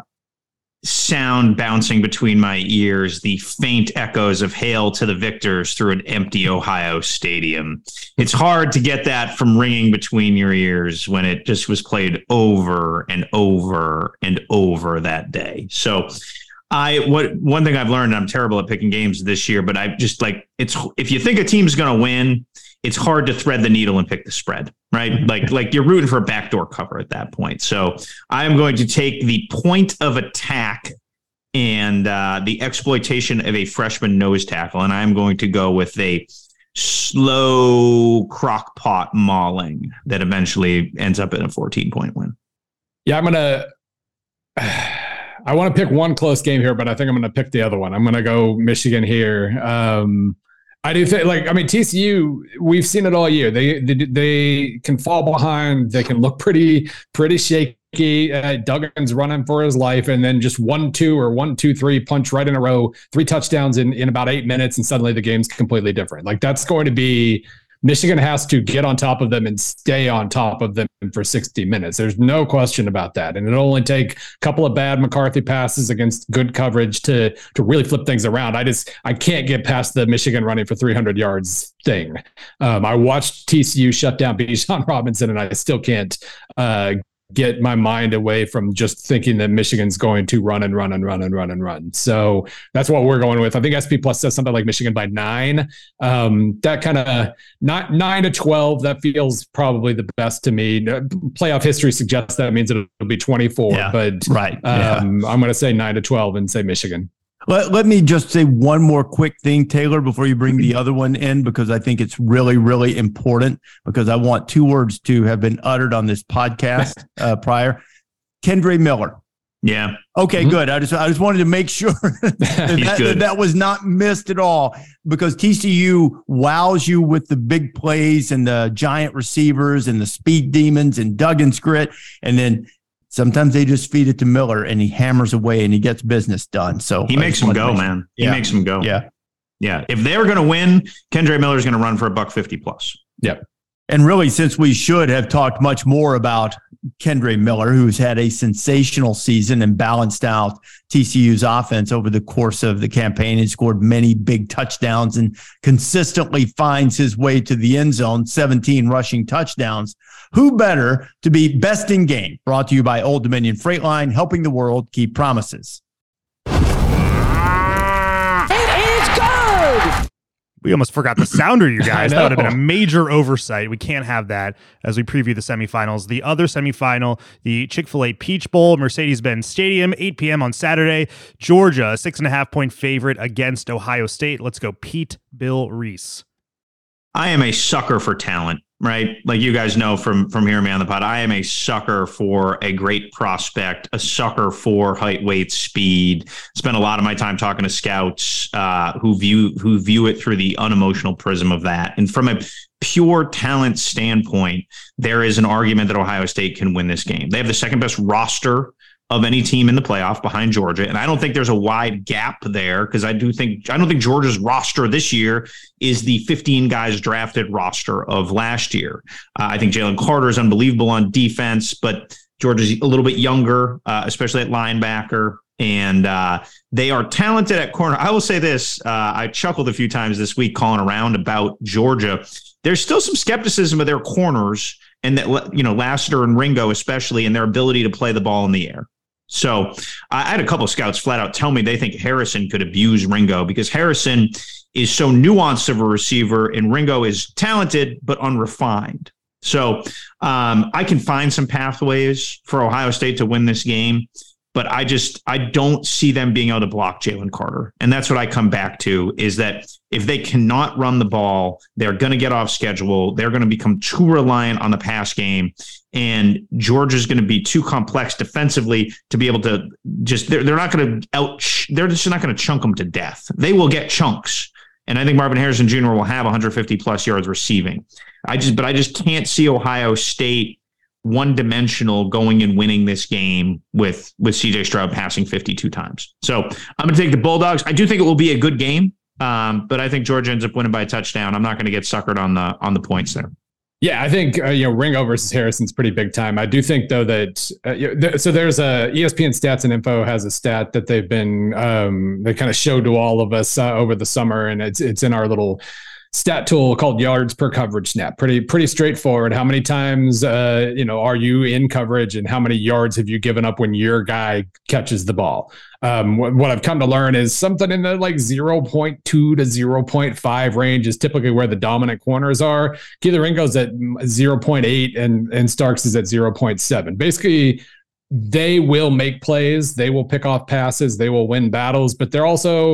sound bouncing between my ears, the faint echoes of Hail to the Victors through an empty Ohio stadium. It's hard to get that from ringing between your ears when it just was played over and over and over that day. So I, what, one thing I've learned, I'm terrible at picking games this year, but I just like, it's, if you think a team's going to win, it's hard to thread the needle and pick the spread, right? Like, like you're rooting for a backdoor cover at that point. So I am going to take the point of attack and uh, the exploitation of a freshman nose tackle, and I'm going to go with a slow crock pot mauling that eventually ends up in a fourteen point win. Yeah, I'm gonna. I want to pick one close game here, but I think I'm going to pick the other one. I'm going to go Michigan here. Um, I do think, like, I mean, T C U, we've seen it all year. They they, they can fall behind. They can look pretty, pretty shaky. Uh, Duggan's running for his life, and then just one, two, or one, two, three punch right in a row, three touchdowns in, in about eight minutes, and suddenly the game's completely different. Like, that's going to be, Michigan has to get on top of them and stay on top of them for sixty minutes. There's no question about that. And it'll only take a couple of bad McCarthy passes against good coverage to to really flip things around. I just I can't get past the Michigan running for three hundred yards thing. Um, I watched T C U shut down Bijan Robinson, and I still can't uh, get my mind away from just thinking that Michigan's going to run and run and run and run and run. So that's what we're going with. I think S P Plus says something like Michigan by nine. Um, that kind of not nine to twelve. That feels probably the best to me. Playoff history suggests that means it'll be twenty-four, yeah, but right. Um, yeah. I'm going to say nine to twelve and say Michigan. Let, let me just say one more quick thing, Taylor, before you bring the other one in, because I think it's really, really important, because I want two words to have been uttered on this podcast uh, prior. Kendre Miller. Yeah. Okay, mm-hmm. good. I just I just wanted to make sure that, that, good. that was not missed at all, because T C U wows you with the big plays and the giant receivers and the speed demons and Duggan's grit, and then sometimes they just feed it to Miller, and he hammers away and he gets business done. So he makes them go, man. He yeah. makes them go. Yeah. Yeah. If they're going to win, Kendre Miller is going to run for a buck fifty plus. Yep. And really, since we should have talked much more about Kendre Miller, who's had a sensational season and balanced out T C U's offense over the course of the campaign and scored many big touchdowns and consistently finds his way to the end zone, seventeen rushing touchdowns. Who better to be best in game? Brought to you by Old Dominion Freight Line, helping the world keep promises. We almost forgot the sounder, you guys. That would have been a major oversight. We can't have that as we preview the semifinals. The other semifinal, the Chick-fil-A Peach Bowl, Mercedes-Benz Stadium, eight p.m. on Saturday. Georgia, a six and a half point favorite against Ohio State. Let's go, Pete, Bill, Reese. I am a sucker for talent, right? Like you guys know from, from hearing me on the pod, I am a sucker for a great prospect, a sucker for height, weight, speed. Spend a lot of my time talking to scouts uh, who view who view it through the unemotional prism of that. And from a pure talent standpoint, there is an argument that Ohio State can win this game. They have the second best roster of any team in the playoff behind Georgia. And I don't think there's a wide gap there, because I do think, I don't think Georgia's roster this year is the fifteen guys drafted roster of last year. Uh, I think Jalen Carter is unbelievable on defense, but Georgia's a little bit younger, uh, especially at linebacker. And uh, they are talented at corner. I will say this, uh, I chuckled a few times this week calling around about Georgia. There's still some skepticism of their corners, and that, you know, Lassiter and Ringo, especially, in their ability to play the ball in the air. So I had a couple of scouts flat out tell me they think Harrison could abuse Ringo, because Harrison is so nuanced of a receiver and Ringo is talented but unrefined. So um, I can find some pathways for Ohio State to win this game, but I just, I don't see them being able to block Jalen Carter. And that's what I come back to, is that if they cannot run the ball, they're going to get off schedule. They're going to become too reliant on the pass game. And Georgia's going to be too complex defensively to be able to just, they're, they're not going to out, they're just not going to chunk them to death. They will get chunks. And I think Marvin Harrison Junior will have one hundred fifty plus yards receiving. I just, but I just can't see Ohio State one-dimensional going and winning this game with, with C J Stroud passing fifty-two times. So I'm going to take the Bulldogs. I do think it will be a good game, um, but I think Georgia ends up winning by a touchdown. I'm not going to get suckered on the on the points there. Yeah, I think uh, you know Ringo versus Harrison's pretty big time. I do think though that uh, you know, th- so there's a E S P N Stats and Info has a stat that they've been um, they kind of showed to all of us uh, over the summer, and it's it's in our little stat tool called yards per coverage snap. Pretty pretty straightforward. How many times uh, you know are you in coverage, and how many yards have you given up when your guy catches the ball? Um, what, what I've come to learn is something in the like zero point two to zero point five range is typically where the dominant corners are. Keith Ringo's at zero point eight and, and Starks is at zero point seven. Basically, they will make plays. They will pick off passes. They will win battles, but they're also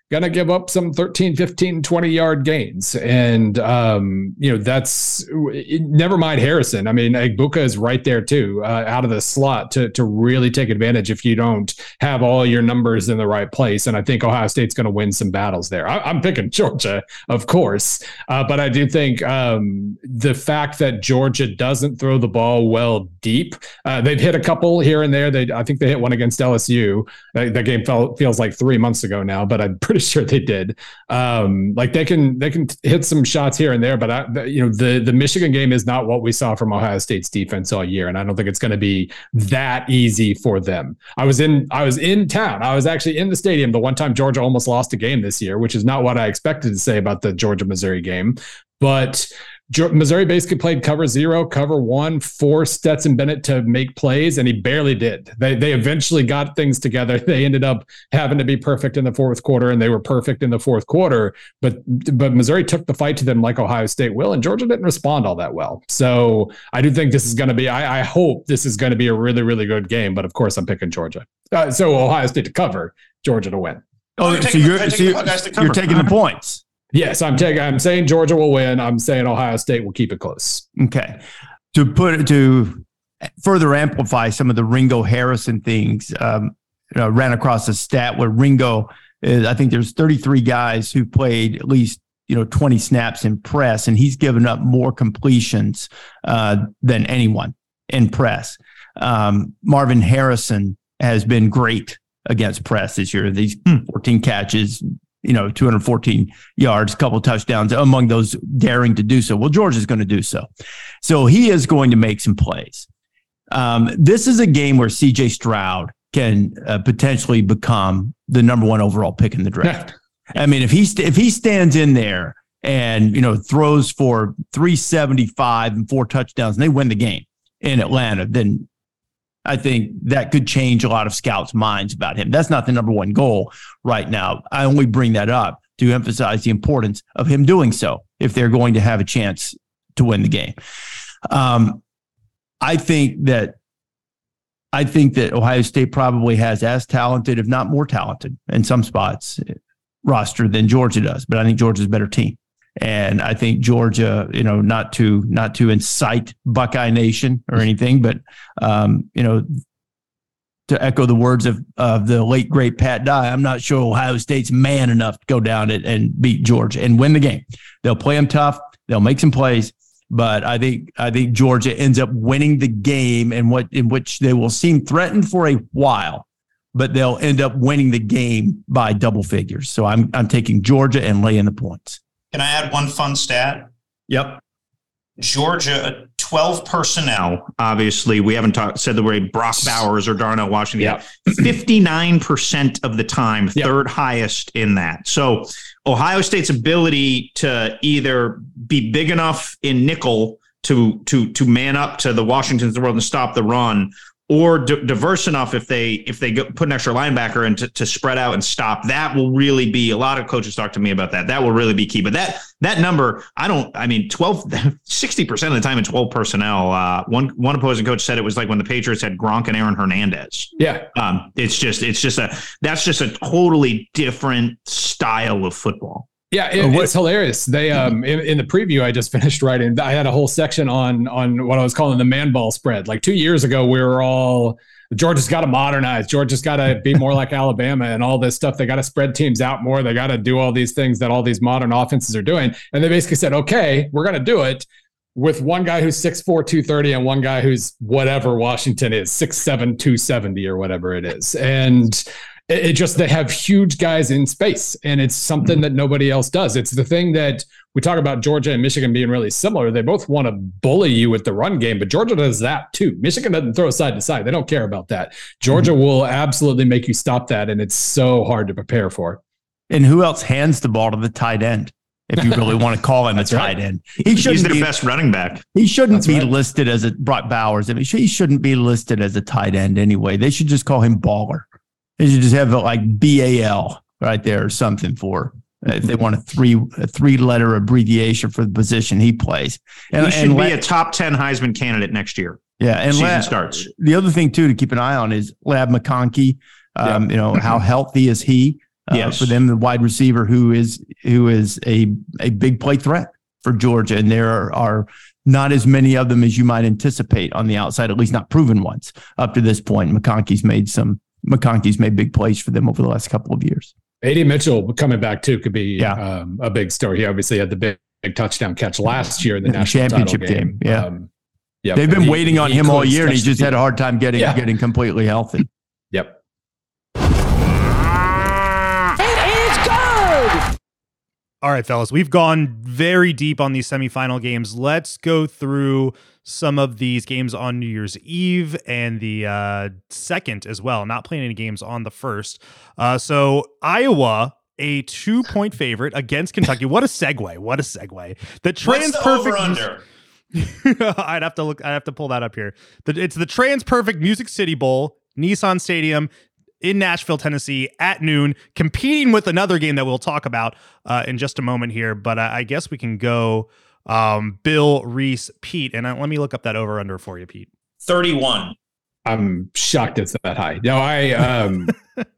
going to give up some thirteen, fifteen, twenty yard gains. And, um, you know, that's never mind Harrison. I mean, Egbuka is right there too, uh, out of the slot to, to really take advantage if you don't have all your numbers in the right place. And I think Ohio State's going to win some battles there. I, I'm picking Georgia, of course. Uh, but I do think um, the fact that Georgia doesn't throw the ball well deep, uh, they've hit a couple here and there. They, I think they hit one against L S U. That, that game felt, feels like three months ago now, but I'm pretty sure they did. Um, like they can they can hit some shots here and there, but I, you know the the Michigan game is not what we saw from Ohio State's defense all year, and I don't think it's going to be that easy for them. I was in I was in town. I was actually in the stadium the one time Georgia almost lost a game this year, which is not what I expected to say about the Georgia Missouri game, but Missouri basically played cover zero, cover one, forced Stetson Bennett to make plays, and he barely did. They they eventually got things together. They ended up having to be perfect in the fourth quarter, and they were perfect in the fourth quarter. But but Missouri took the fight to them like Ohio State will, and Georgia didn't respond all that well. So I do think this is going to be, I, I hope this is going to be a really, really good game. But of course, I'm picking Georgia. Uh, so Ohio State to cover, Georgia to win. Oh, you're so taking, you're, you're, so you're, you're taking the points. Yes, I'm taking. I'm saying Georgia will win. I'm saying Ohio State will keep it close. Okay. To put it to further amplify some of the Ringo Harrison things, um, you know, ran across a stat where Ringo is, I think there's thirty-three guys who played at least, you know, twenty snaps in press, and he's given up more completions uh, than anyone in press. Um, Marvin Harrison has been great against press this year. These fourteen catches, you know, two hundred fourteen yards, a couple of touchdowns among those daring to do so. Well, Georgia's going to do so. So he is going to make some plays. Um, this is a game where C J Stroud can uh, potentially become the number one overall pick in the draft. I mean, if he, st- if he stands in there and, you know, throws for three seventy-five and four touchdowns and they win the game in Atlanta, then I think that could change a lot of scouts' minds about him. That's not the number one goal right now. I only bring that up to emphasize the importance of him doing so if they're going to have a chance to win the game. Um, I think that I think that Ohio State probably has as talented, if not more talented, in some spots roster than Georgia does. But I think Georgia's a better team. And I think Georgia, you know, not to not to incite Buckeye Nation or anything, but um, you know, to echo the words of of the late great Pat Dye, I'm not sure Ohio State's man enough to go down it and beat Georgia and win the game. They'll play them tough, they'll make some plays, but I think I think Georgia ends up winning the game, in what in which they will seem threatened for a while, but they'll end up winning the game by double figures. So I'm I'm taking Georgia and laying the points. Can I add one fun stat? Yep. Georgia, twelve personnel. Obviously, we haven't talked, said the word Brock Bowers or Darnell Washington. Yep. fifty-nine percent of the time, yep. Third highest in that. So Ohio State's ability to either be big enough in nickel to to to man up to the Washingtons of the world and stop the run, or d- diverse enough if they if they go, put an extra linebacker in to, to spread out and stop, that will really be, a lot of coaches talk to me about that. That will really be key. But that that number, I don't, I mean, twelve, sixty percent of the time in twelve personnel, uh, one one opposing coach said it was like when the Patriots had Gronk and Aaron Hernandez. Yeah. Um, it's just, it's just a, that's just a totally different style of football. Yeah, it, it's hilarious. They um in, in the preview I just finished writing, I had a whole section on on what I was calling the man ball spread. Like two years ago, we were all, Georgia's got to modernize. Georgia's got to be more like Alabama and all this stuff. They got to spread teams out more. They got to do all these things that all these modern offenses are doing. And they basically said, okay, we're going to do it with one guy who's six four, two thirty and one guy who's whatever Washington is, six seven, two seventy or whatever it is. And it just, they have huge guys in space, and it's something that nobody else does. It's the thing that we talk about Georgia and Michigan being really similar. They both want to bully you with the run game, but Georgia does that too. Michigan doesn't throw side to side. They don't care about that. Georgia mm-hmm. will absolutely make you stop that, and it's so hard to prepare for. And who else hands the ball to the tight end? If you really want to call him a tight right. end, he shouldn't He's their be best running back. He shouldn't That's be right. listed as a Brock Bowers. I mean, he shouldn't be listed as a tight end anyway. They should just call him baller. They should just have it like B A L right there or something for if they want a three a three letter abbreviation for the position he plays. And he should and be la- a top ten Heisman candidate next year. Yeah, and season la- starts. The other thing too to keep an eye on is Lab McConkey. Um, yeah. You know, how healthy is he? uh, yes. for them, the wide receiver who is who is a a big play threat for Georgia, and there are, are not as many of them as you might anticipate on the outside, at least not proven ones up to this point. McConkey's made some McConkey's made big plays for them over the last couple of years. A D Mitchell coming back too could be yeah. um, a big story. He obviously had the big, big touchdown catch last year in the national championship title game. game. Yeah, um, yeah. They've been he, waiting on him all year, and he just had a hard time getting yeah. getting completely healthy. Yep. All right, fellas, we've gone very deep on these semifinal games. Let's go through some of these games on New Year's Eve and the uh, second as well. Not playing any games on the first. Uh, so Iowa, a two-point favorite against Kentucky. What a segue! What a segue! The trans What's the perfect. over-under? I'd have to look. I'd have to pull that up here. The, it's the Trans Perfect Music City Bowl, Nissan Stadium, in Nashville, Tennessee at noon, competing with another game that we'll talk about uh, in just a moment here. But uh, I guess we can go um, Bill, Reese, Pete. And uh, let me look up that over under for you, Pete. thirty-one. I'm shocked it's that high. No, I um,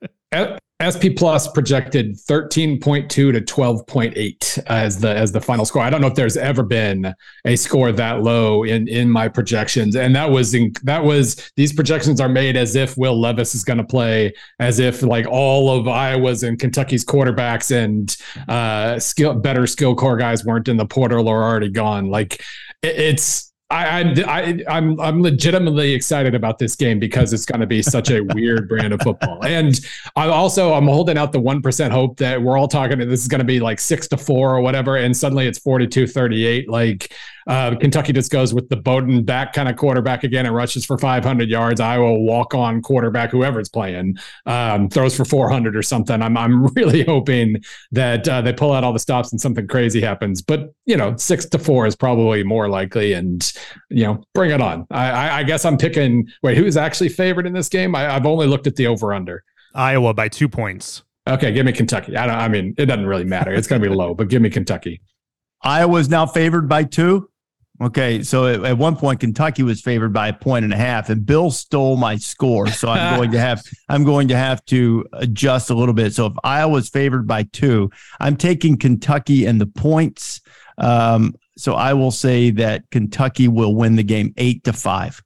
S P Plus projected thirteen point two to twelve point eight as the as the final score. I don't know if there's ever been a score that low in in my projections, and that was in, that was these projections are made as if Will Levis is going to play, as if like all of Iowa's and Kentucky's quarterbacks and uh, skill better skill core guys weren't in the portal or already gone. Like it, it's. I, I, I'm I'm legitimately excited about this game because it's going to be such a weird brand of football. And I also I'm holding out the one percent hope that we're all talking. This is going to be like six to four or whatever, and suddenly it's forty-two thirty-eight. Like uh, Kentucky just goes with the Bowden back kind of quarterback again and rushes for five hundred yards. Iowa walk on quarterback, whoever's playing, um, throws for four hundred or something. I'm I'm really hoping that uh, they pull out all the stops and something crazy happens. But you know, six to four is probably more likely. And you know, bring it on. I, I, I guess I'm picking. Wait, who's actually favored in this game? I, I've only looked at the over/under. Iowa by two points. Okay, give me Kentucky. I don't. I mean, it doesn't really matter. It's going to be low, but give me Kentucky. Iowa's now favored by two. Okay, so at, at one point Kentucky was favored by a point and a half, and Bill stole my score. So I'm going to have I'm going to have to adjust a little bit. So if Iowa's favored by two, I'm taking Kentucky and the points. Um, So I will say that Kentucky will win the game eight to five.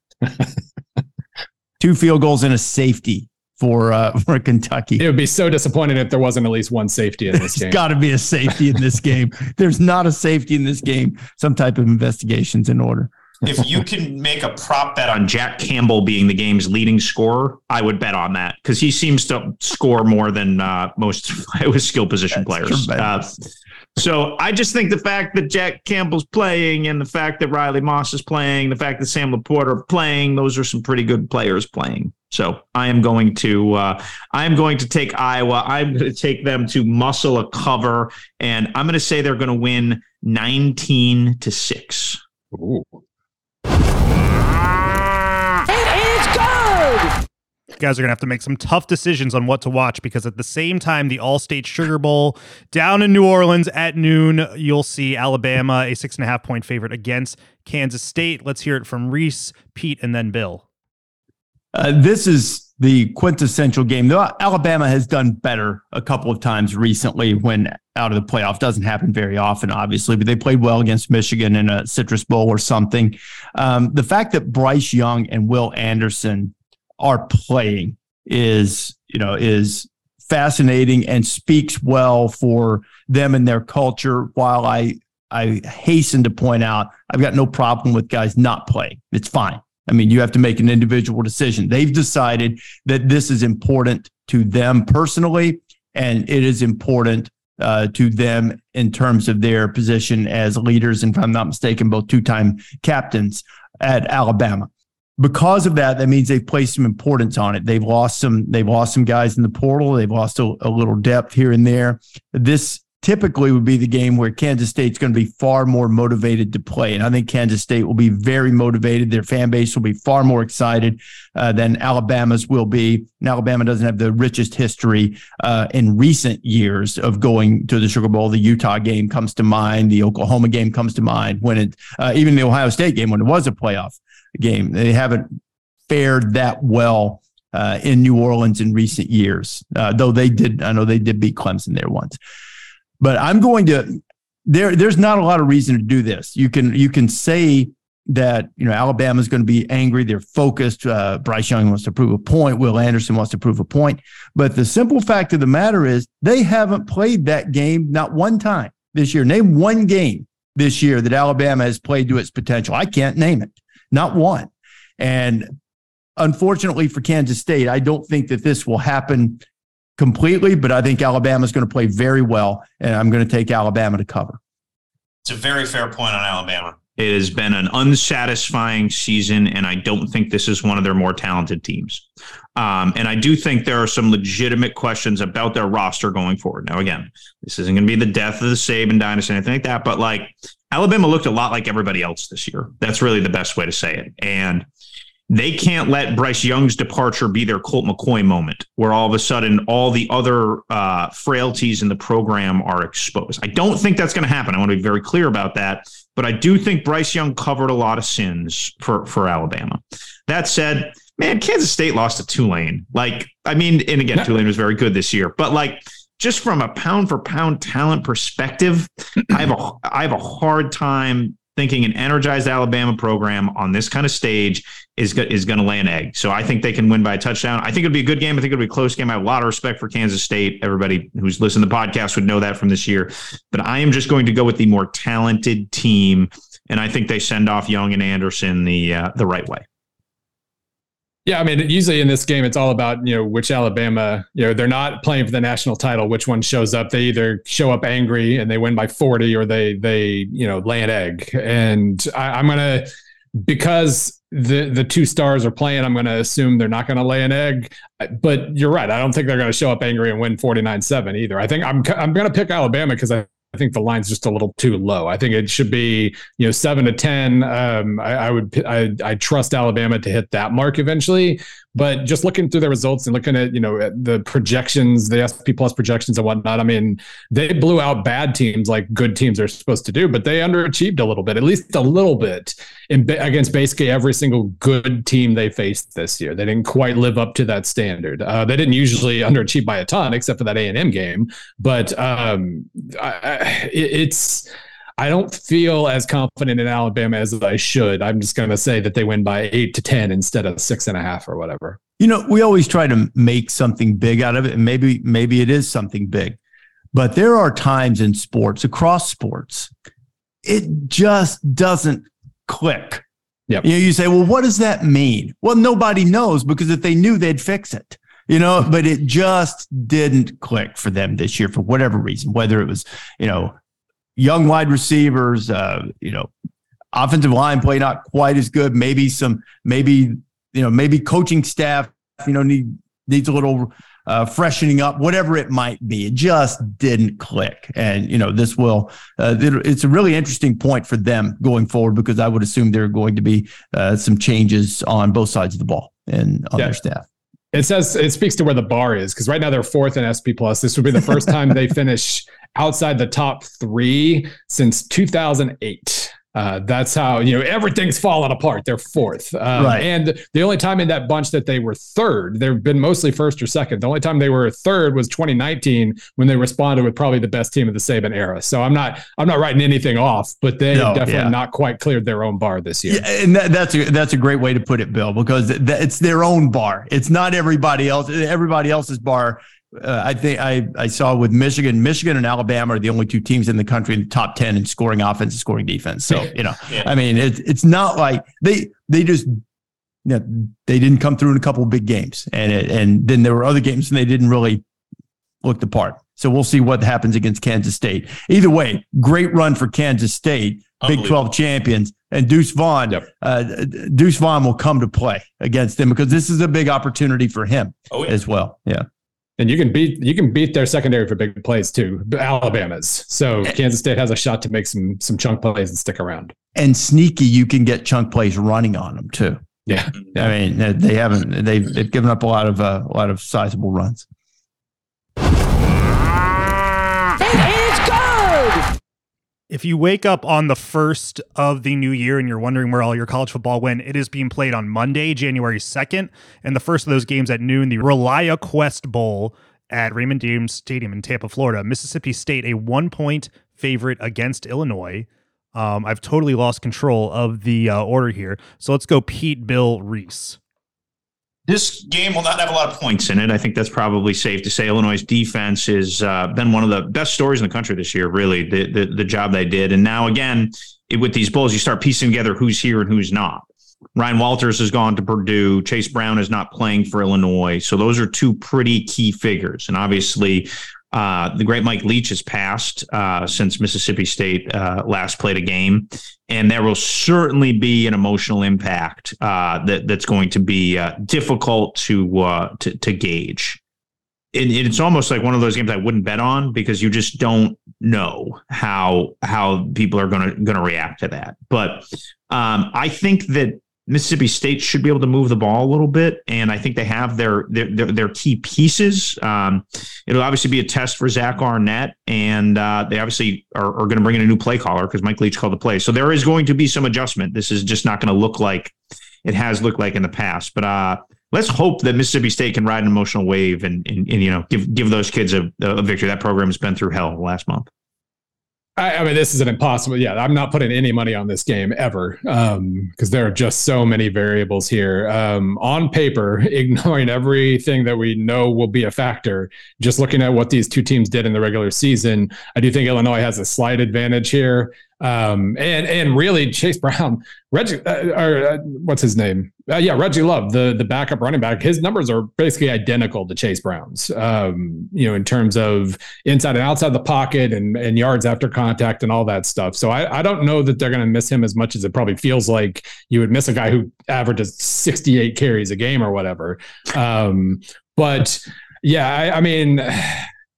Two field goals and a safety for uh, for Kentucky. It would be so disappointing if there wasn't at least one safety in this game. There's got to be a safety in this game. There's not a safety in this game. Some type of investigation's in order. If you can make a prop bet on Jack Campbell being the game's leading scorer, I would bet on that because he seems to score more than uh, most Iowa skill position That's players. Uh, so I just think the fact that Jack Campbell's playing and the fact that Riley Moss is playing, the fact that Sam Laporta are playing, those are some pretty good players playing. So I am going to uh, I am going to take Iowa. I'm going to take them to muscle a cover, and I'm going to say they're going to win nineteen to six. Ooh. You guys are going to have to make some tough decisions on what to watch because at the same time, the All-State Sugar Bowl down in New Orleans at noon, you'll see Alabama, a six and a half point favorite against Kansas State. Let's hear it from Reese, Pete, and then Bill. Uh, this is the quintessential game. Though Alabama has done better a couple of times recently when out of the playoff. Doesn't happen very often, obviously, but they played well against Michigan in a Citrus Bowl or something. Um, the fact that Bryce Young and Will Anderson are playing is, you know, is fascinating and speaks well for them and their culture. While I, I hasten to point out, I've got no problem with guys not playing. It's fine. I mean, you have to make an individual decision. They've decided that this is important to them personally, and it is important uh, to them in terms of their position as leaders. And if I'm not mistaken, both two-time captains at Alabama. Because of that, that means they've placed some importance on it. They've lost some, they've lost some guys in the portal. They've lost a, a little depth here and there. This typically would be the game where Kansas State's going to be far more motivated to play. And I think Kansas State will be very motivated. Their fan base will be far more excited uh, than Alabama's will be. And Alabama doesn't have the richest history uh, in recent years of going to the Sugar Bowl. The Utah game comes to mind. The Oklahoma game comes to mind. When it, uh, even the Ohio State game, when it was a playoff game, they haven't fared that well uh, in New Orleans in recent years, uh, though they did, I know they did beat Clemson there once. But I'm going to, there. there's not a lot of reason to do this. You can you can say that, you know, Alabama's going to be angry. They're focused. Uh, Bryce Young wants to prove a point. Will Anderson wants to prove a point. But the simple fact of the matter is they haven't played that game not one time this year. Name one game this year that Alabama has played to its potential. I can't name it. Not one. And unfortunately for Kansas State, I don't think that this will happen completely, but I think Alabama's going to play very well, and I'm going to take Alabama to cover. It's a very fair point on Alabama. It has been an unsatisfying season, and I don't think this is one of their more talented teams. Um, and I do think there are some legitimate questions about their roster going forward. Now, again, this isn't going to be the death of the Saban dynasty or anything like that, but like Alabama looked a lot like everybody else this year. That's really the best way to say it. And they can't let Bryce Young's departure be their Colt McCoy moment, where all of a sudden all the other uh, frailties in the program are exposed. I don't think that's going to happen. I want to be very clear about that. But I do think Bryce Young covered a lot of sins for, for Alabama. That said, man, Kansas State lost to Tulane. Like, I mean, and again, yeah. Tulane was very good this year. But like, just from a pound for pound talent perspective, I have a I have a hard time thinking an energized Alabama program on this kind of stage is, go- is going to lay an egg. So I think they can win by a touchdown. I think it'll be a good game. I think it'll be a close game. I have a lot of respect for Kansas State. Everybody who's listened to the podcast would know that from this year. But I am just going to go with the more talented team, and I think they send off Young and Anderson the uh, the right way. Yeah, I mean, usually in this game, it's all about, you know, which Alabama, you know, they're not playing for the national title, which one shows up. They either show up angry and they win by forty, or they, they you know, lay an egg. And I, I'm going to, because the the two stars are playing, I'm going to assume they're not going to lay an egg. But you're right. I don't think they're going to show up angry and win forty-nine seven either. I think I'm I'm going to pick Alabama because I I think the line's just a little too low. I think it should be, you know, seven to ten. Um, I, I would, I, I trust Alabama to hit that mark eventually. But just looking through the results and looking at, you know, at the projections, the S P Plus projections and whatnot, I mean, they blew out bad teams like good teams are supposed to do, but they underachieved a little bit, at least a little bit, in, against basically every single good team they faced this year. They didn't quite live up to that standard. Uh, they didn't usually underachieve by a ton, except for that A and M game. But um, I, I, it, it's... I don't feel as confident in Alabama as I should. I'm just going to say that they win by eight to ten instead of six and a half or whatever. You know, we always try to make something big out of it, and maybe maybe it is something big. But there are times in sports, across sports, it just doesn't click. Yep. You know, you say, well, what does that mean? Well, nobody knows, because if they knew, they'd fix it. You know, but it just didn't click for them this year for whatever reason, whether it was, you know, young wide receivers, uh, you know, offensive line play not quite as good. Maybe some, maybe, you know, maybe coaching staff, you know, need, needs a little uh, freshening up, whatever it might be. It just didn't click. And, you know, this will, uh, it's a really interesting point for them going forward, because I would assume there are going to be uh, some changes on both sides of the ball and on yeah. their staff. It says, it speaks to where the bar is, because right now they're fourth in S P Plus. This would be the first time they finish outside the top three since two thousand eight. Uh, that's how, you know, everything's fallen apart. They're fourth. Um, right. And the only time in that bunch that they were third, they've been mostly first or second. The only time they were third was twenty nineteen, when they responded with probably the best team of the Saban era. So I'm not, I'm not writing anything off, but they no, definitely yeah. not quite cleared their own bar this year. Yeah, and that, that's a, that's a great way to put it, Bill, because it's their own bar. It's not everybody else. Everybody else's bar. Uh, I think I, I saw with Michigan, Michigan and Alabama are the only two teams in the country in the top ten in scoring offense and scoring defense. So, you know, yeah. I mean, it's it's not like they they just, you know, they didn't come through in a couple of big games, and it, and then there were other games and they didn't really look the part. So we'll see what happens against Kansas State. Either way, great run for Kansas State, Big twelve champions, and Deuce Vaughn. Yep. Uh, Deuce Vaughn will come to play against them, because this is a big opportunity for him oh, yeah. as well. Yeah. And you can beat you can beat their secondary for big plays too, Alabama's. So Kansas State has a shot to make some some chunk plays and stick around. And sneaky, you can get chunk plays running on them too. Yeah, I mean, they haven't they've they've given up a lot of uh, a lot of sizable runs. It is good. If you wake up on the first of the new year and you're wondering where all your college football went, it is being played on Monday, January second. And the first of those games at noon, the ReliaQuest Bowl at Raymond James Stadium in Tampa, Florida. Mississippi State, a one-point favorite against Illinois. Um, I've totally lost control of the uh, order here. So let's go Pete, Bill, Reese. This game will not have a lot of points in it. I think that's probably safe to say. Illinois' defense has uh, been one of the best stories in the country this year, really, the, the, the job they did. And now, again, it, with these bowls, you start piecing together who's here and who's not. Ryan Walters has gone to Purdue. Chase Brown is not playing for Illinois. So those are two pretty key figures. And obviously, uh, the great Mike Leach has passed uh, since Mississippi State uh, last played a game. And there will certainly be an emotional impact uh, that that's going to be uh, difficult to, uh, to to gauge. It, it's almost like one of those games I wouldn't bet on because you just don't know how how people are going to going to react to that. But um, I think that Mississippi State should be able to move the ball a little bit, and I think they have their their their, their key pieces. Um, it'll obviously be a test for Zach Arnett, and uh, they obviously are, are going to bring in a new play caller because Mike Leach called the play. So there is going to be some adjustment. This is just not going to look like it has looked like in the past. But uh, let's hope that Mississippi State can ride an emotional wave and, and, and you know give give those kids a, a victory. That program has been through hell last month. I, I mean, this is an impossible. Yeah, I'm not putting any money on this game ever because um, there are just so many variables here. Um, on paper, ignoring everything that we know will be a factor, just looking at what these two teams did in the regular season, I do think Illinois has a slight advantage here. Um, and and really, Chase Brown, Reggie, uh, or uh, what's his name? Uh, yeah, Reggie Love, the the backup running back. His numbers are basically identical to Chase Brown's. Um, you know, in terms of inside and outside the pocket and and yards after contact and all that stuff. So I I don't know that they're going to miss him as much as it probably feels like you would miss a guy who averages sixty-eight carries a game or whatever. Um, but yeah, I, I mean, I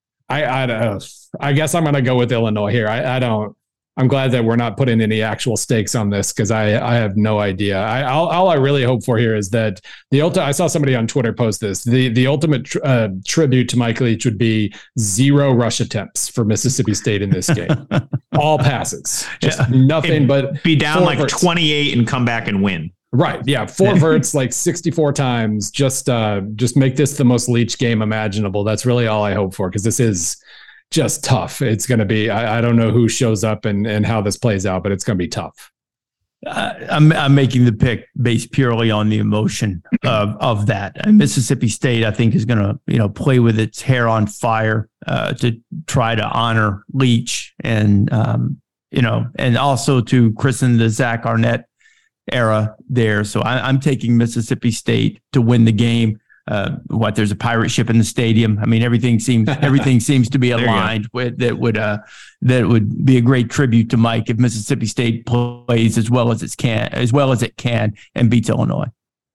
I uh, I guess I'm going to go with Illinois here. I I don't. I'm glad that we're not putting any actual stakes on this because I, I have no idea. I all, all I really hope for here is that the ulti- I saw somebody on Twitter post this. The the ultimate tr- uh, tribute to Mike Leach would be zero rush attempts for Mississippi State in this game. All passes, just yeah. nothing It'd but be down like verts. twenty-eight and come back and win. Right. Yeah. Four verts like sixty-four times. Just uh, just make this the most Leach game imaginable. That's really all I hope for because this is just tough. It's going to be, I, I don't know who shows up and, and how this plays out, but it's going to be tough. Uh, I'm, I'm making the pick based purely on the emotion of, of that. And Mississippi State, I think, is going to, you know, play with its hair on fire uh, to try to honor Leach and, um, you know, and also to christen the Zach Arnett era there. So I, I'm taking Mississippi State to win the game. Uh, what there's a pirate ship in the stadium. I mean, everything seems everything seems to be aligned with that would uh, that would be a great tribute to Mike if Mississippi State plays as well as it can as well as it can and beats Illinois.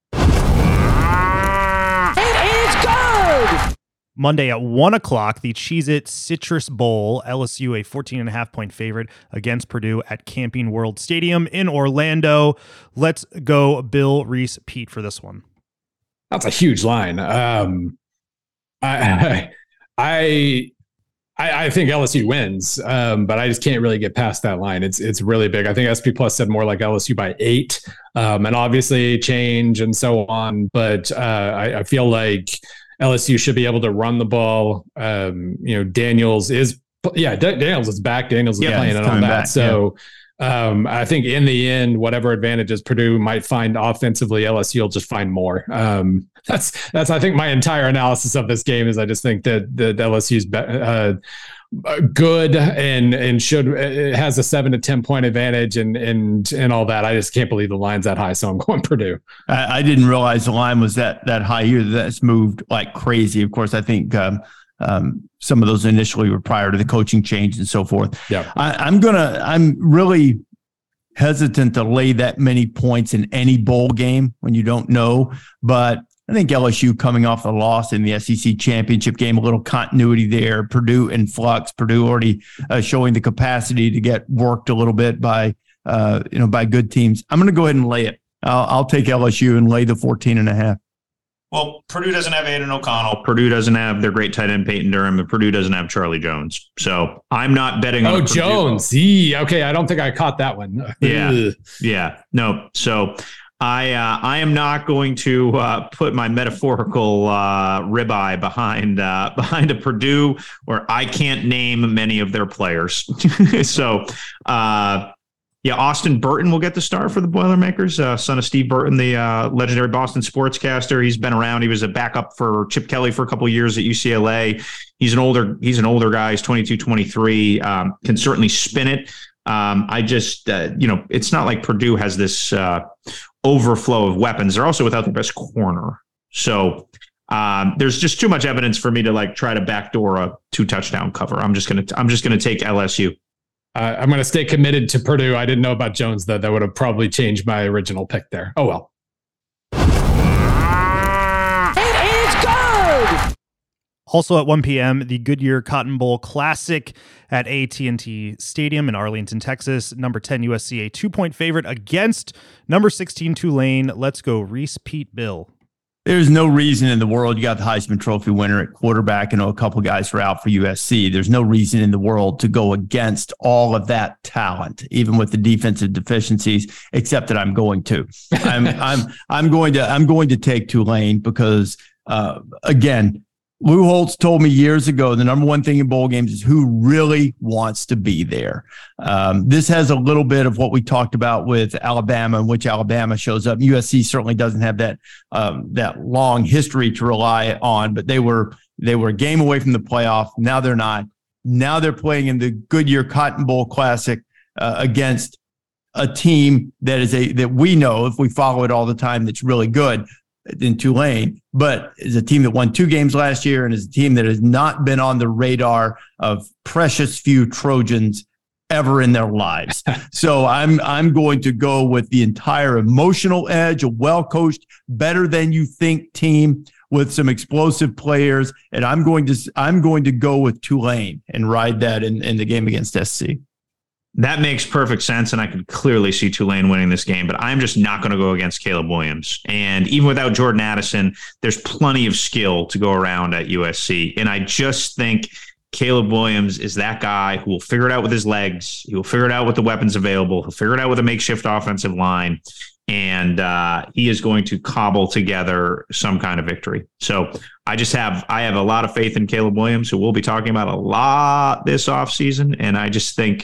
It is good. Monday at one o'clock, the Cheez-It Citrus Bowl, L S U a fourteen and a half point favorite against Purdue at Camping World Stadium in Orlando. Let's go Bill, Reese, Pete for this one. That's a huge line. Um, I, I, I, I think L S U wins, um, but I just can't really get past that line. It's it's really big. I think S P Plus said more like L S U by eight, um, and obviously change and so on. But uh, I, I feel like L S U should be able to run the ball. Um, you know, Daniels is yeah, Daniels is back. Daniels is yeah, playing and all that. Back, so. Yeah. Um, I think in the end, whatever advantages Purdue might find offensively, L S U will just find more. Um, that's that's I think my entire analysis of this game is I just think that that L S U's be, uh, good and and should it has a seven to ten point advantage and and and all that. I just can't believe the line's that high, so I'm going Purdue. I, I didn't realize the line was that that high here. That's moved like crazy. Of course, I think. Um, Um, some of those initially were prior to the coaching change and so forth. Yeah, I, I'm gonna. I'm really hesitant to lay that many points in any bowl game when you don't know. But I think L S U coming off a loss in the S E C championship game, a little continuity there. Purdue in flux. Purdue already uh, showing the capacity to get worked a little bit by uh, you know by good teams. I'm gonna go ahead and lay it. I'll, I'll take L S U and lay the fourteen and a half. Well, Purdue doesn't have Aiden O'Connell. Purdue doesn't have their great tight end Peyton Durham, and Purdue doesn't have Charlie Jones. So I'm not betting on Oh, Purdue. Jones. Yee. Okay, I don't think I caught that one. Yeah, yeah, no. So I uh, I am not going to uh, put my metaphorical uh, ribeye behind uh, behind a Purdue where I can't name many of their players. so. Uh, Yeah, Austin Burton will get the start for the Boilermakers, uh, son of Steve Burton, the uh, legendary Boston sportscaster. He's been around. He was a backup for Chip Kelly for a couple of years at U C L A. He's an older he's an older guy. He's twenty-two, twenty-three, um, can certainly spin it. Um, I just, uh, you know, it's not like Purdue has this uh, overflow of weapons. They're also without their best corner. So um, there's just too much evidence for me to like try to backdoor a two touchdown cover. I'm just going to I'm just going to take L S U. Uh, I'm going to stay committed to Purdue. I didn't know about Jones, though. That would have probably changed my original pick there. Oh, well. It is good! Also at one p.m., the Goodyear Cotton Bowl Classic at A T and T Stadium in Arlington, Texas. Number ten U S C, a two-point favorite against number sixteen Tulane. Let's go Reese, Pete, Bill. There's no reason in the world. You got the Heisman Trophy winner at quarterback. I know a couple guys were out for U S C. There's no reason in the world to go against all of that talent, even with the defensive deficiencies, except that I'm going to. I'm I'm I'm going to I'm going to take Tulane because uh, again, Lou Holtz told me years ago, the number one thing in bowl games is who really wants to be there. Um, this has a little bit of what we talked about with Alabama, in which Alabama shows up. U S C certainly doesn't have that um, that long history to rely on, but they were they were a game away from the playoff. Now they're not. Now they're playing in the Goodyear Cotton Bowl Classic uh, against a team that is a that we know, if we follow it all the time, that's really good in Tulane, but is a team that won two games last year and is a team that has not been on the radar of precious few Trojans ever in their lives. So I'm I'm going to go with the entire emotional edge, a well-coached, better than you think team with some explosive players, and I'm going to I'm going to go with Tulane and ride that in, in the game against S C. That makes perfect sense, and I could clearly see Tulane winning this game, but I'm just not going to go against Caleb Williams. And even without Jordan Addison, there's plenty of skill to go around at U S C. And I just think Caleb Williams is that guy who will figure it out with his legs. He will figure it out with the weapons available. He'll figure it out with a makeshift offensive line. And uh, he is going to cobble together some kind of victory. So I just have I have a lot of faith in Caleb Williams, who we'll be talking about a lot this offseason. And I just think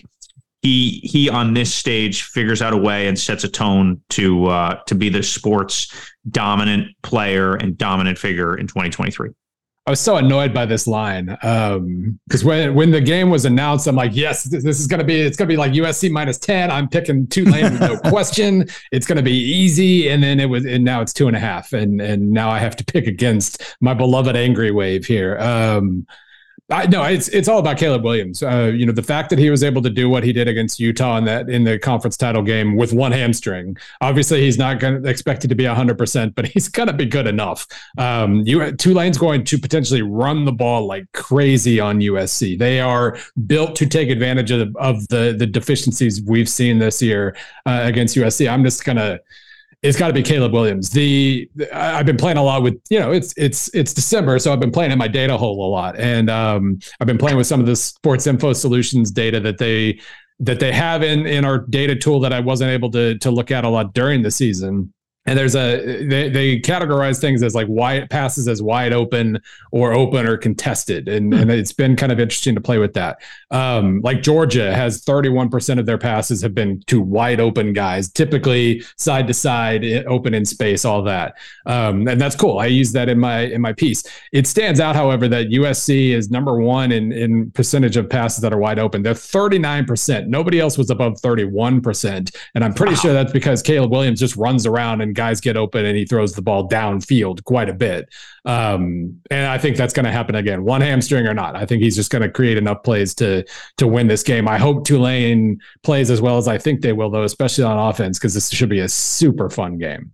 He he on this stage figures out a way and sets a tone to uh, to be the sports dominant player and dominant figure in twenty twenty-three. I was so annoyed by this line because um, when when the game was announced, I'm like, yes, this, this is gonna be it's gonna be like U S C minus ten. I'm picking Tulane with no question. It's gonna be easy, and then it was, and now it's two and a half, and and now I have to pick against my beloved Angry Wave here. Um, I, no, it's it's all about Caleb Williams. Uh, you know, the fact that he was able to do what he did against Utah in that in the conference title game with one hamstring. Obviously, he's not going to expect it to be one hundred percent, but he's going to be good enough. Um, you, Tulane's going to potentially run the ball like crazy on U S C. They are built to take advantage of, of the, the deficiencies we've seen this year uh, against U S C. I'm just going to It's got to be Caleb Williams. The I've been playing a lot with, you know, it's it's it's December, so I've been playing in my data hole a lot, and um, I've been playing with some of the Sports Info Solutions data that they that they have in in our data tool that I wasn't able to to look at a lot during the season. And there's a they they categorize things as like wide passes as wide open or open or contested, and and it's been kind of interesting to play with that. Um, like Georgia has thirty-one percent of their passes have been to wide open guys, typically side to side, open in space, all that, um, and that's cool. I use that in my in my piece. It stands out, however, that U S C is number one in in percentage of passes that are wide open. They're thirty-nine percent. Nobody else was above thirty-one percent, and I'm pretty wow. sure that's because Caleb Williams just runs around and guys get open and he throws the ball downfield quite a bit. Um, and I think that's going to happen again, one hamstring or not. I think he's just going to create enough plays to, to win this game. I hope Tulane plays as well as I think they will, though, especially on offense, because this should be a super fun game.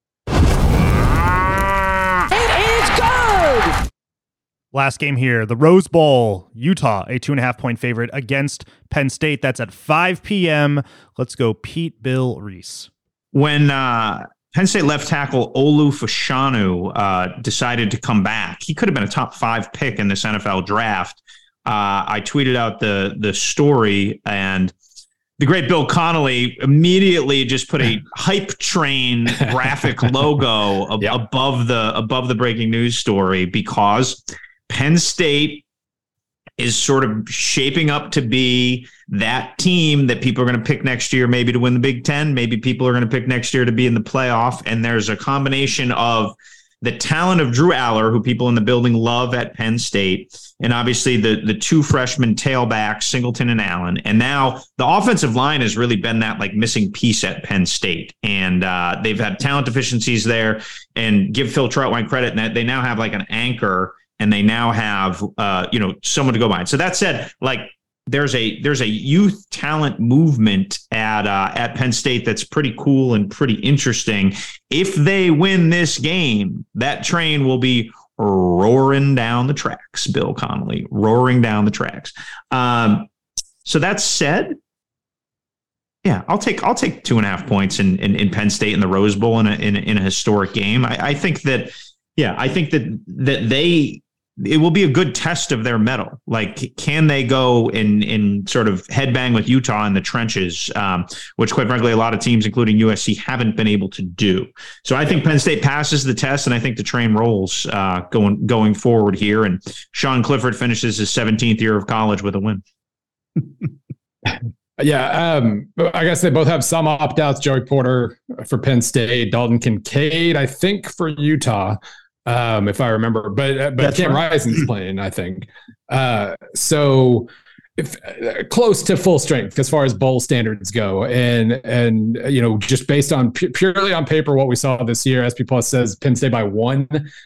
It is good. Last game here, the Rose Bowl, Utah, a two and a half point favorite against Penn State. That's at five p.m. Let's go Pete, Bill, Reese. When, uh, Penn State left tackle Olu Fashanu uh, decided to come back. He could have been a top five pick in this N F L draft. Uh, I tweeted out the the story, and the great Bill Connolly immediately just put a hype train graphic logo ab- yep. above the above the breaking news story, because Penn State is sort of shaping up to be that team that people are going to pick next year, maybe to win the Big Ten. Maybe people are going to pick next year to be in the playoff. And there's a combination of the talent of Drew Aller, who people in the building love at Penn State, and obviously the the two freshman tailbacks, Singleton and Allen. And now the offensive line has really been that like missing piece at Penn State. And uh, they've had talent deficiencies there, and give Phil Trautwein credit in that they now have like an anchor, and they now have uh, you know, someone to go behind. So that said, like, there's a there's a youth talent movement at uh, at Penn State that's pretty cool and pretty interesting. If they win this game, that train will be roaring down the tracks. Bill Connolly, roaring down the tracks. Um, so that said, yeah, I'll take I'll take two and a half points in in, in Penn State in the Rose Bowl in a in a, in a historic game. I, I think that yeah, I think that that they. It will be a good test of their mettle. Like, can they go in in sort of headbang with Utah in the trenches, um, which, quite frankly, a lot of teams, including U S C, haven't been able to do. So I think Penn State passes the test, and I think the train rolls uh, going going forward here. And Sean Clifford finishes his seventeenth year of college with a win. Yeah, um, I guess they both have some opt-outs. Joey Porter for Penn State, Dalton Kincaid, I think, for Utah. Um, if I remember, but uh, but Cam right. Rising's playing, I think. Uh, so if uh, close to full strength as far as bowl standards go, and and you know, just based on pu- purely on paper what we saw this year, S P Plus says Penn State by one.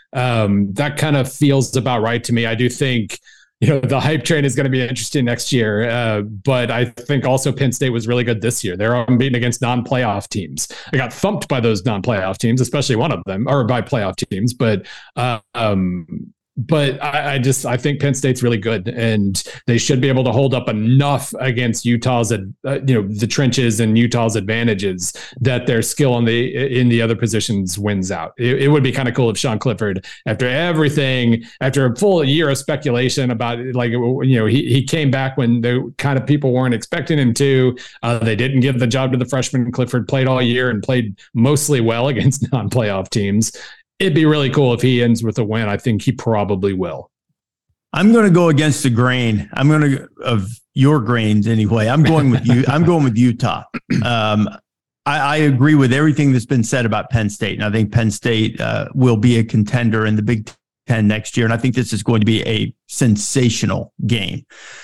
Um, that kind of feels about right to me. I do think, you know, the hype train is going to be interesting next year. Uh, but I think also Penn State was really good this year. They're unbeaten against non-playoff teams. They got thumped by those non-playoff teams, especially one of them, or by playoff teams. But uh, um, but I, I just I think Penn State's really good, and they should be able to hold up enough against Utah's, uh, you know, the trenches and Utah's advantages that their skill on the in the other positions wins out. It, it would be kind of cool if Sean Clifford, after everything, after a full year of speculation about, like, you know, he he came back when the kind of people weren't expecting him to. Uh, they didn't give the job to the freshman. Clifford played all year and played mostly well against non-playoff teams. It'd be really cool if he ends with a win. I think he probably will. I'm going to go against the grain. I'm going to of your grains anyway. I'm going with you. I'm going with Utah. Um, I, I agree with everything that's been said about Penn State, and I think Penn State uh, will be a contender in the Big Ten next year. And I think this is going to be a sensational game.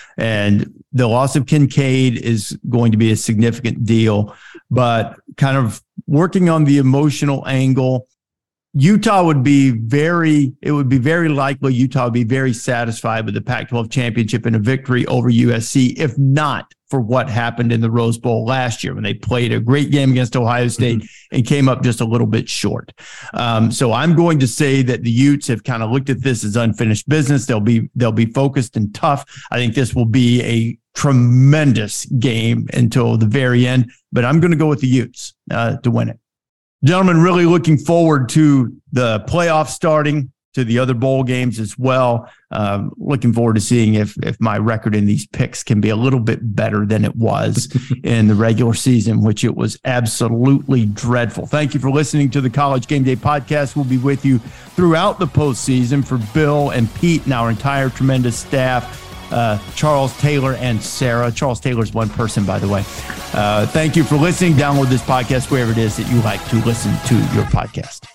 And the loss of Kincaid is going to be a significant deal, but kind of working on the emotional angle. Utah would be very, it would be very likely Utah would be very satisfied with the Pac twelve championship and a victory over U S C, if not for what happened in the Rose Bowl last year when they played a great game against Ohio State mm-hmm. and came up just a little bit short. Um, so I'm going to say that the Utes have kind of looked at this as unfinished business. They'll be, they'll be focused and tough. I think this will be a tremendous game until the very end, but I'm going to go with the Utes uh, to win it. Gentlemen, really looking forward to the playoffs starting, to the other bowl games as well. Um, looking forward to seeing if if my record in these picks can be a little bit better than it was in the regular season, which it was absolutely dreadful. Thank you for listening to the College Game Day Podcast. We'll be with you throughout the postseason. For Bill and Pete and our entire tremendous staff, Uh, Charles Taylor and Sarah. Charles Taylor's one person, by the way. Uh, thank you for listening. Download this podcast wherever it is that you like to listen to your podcast.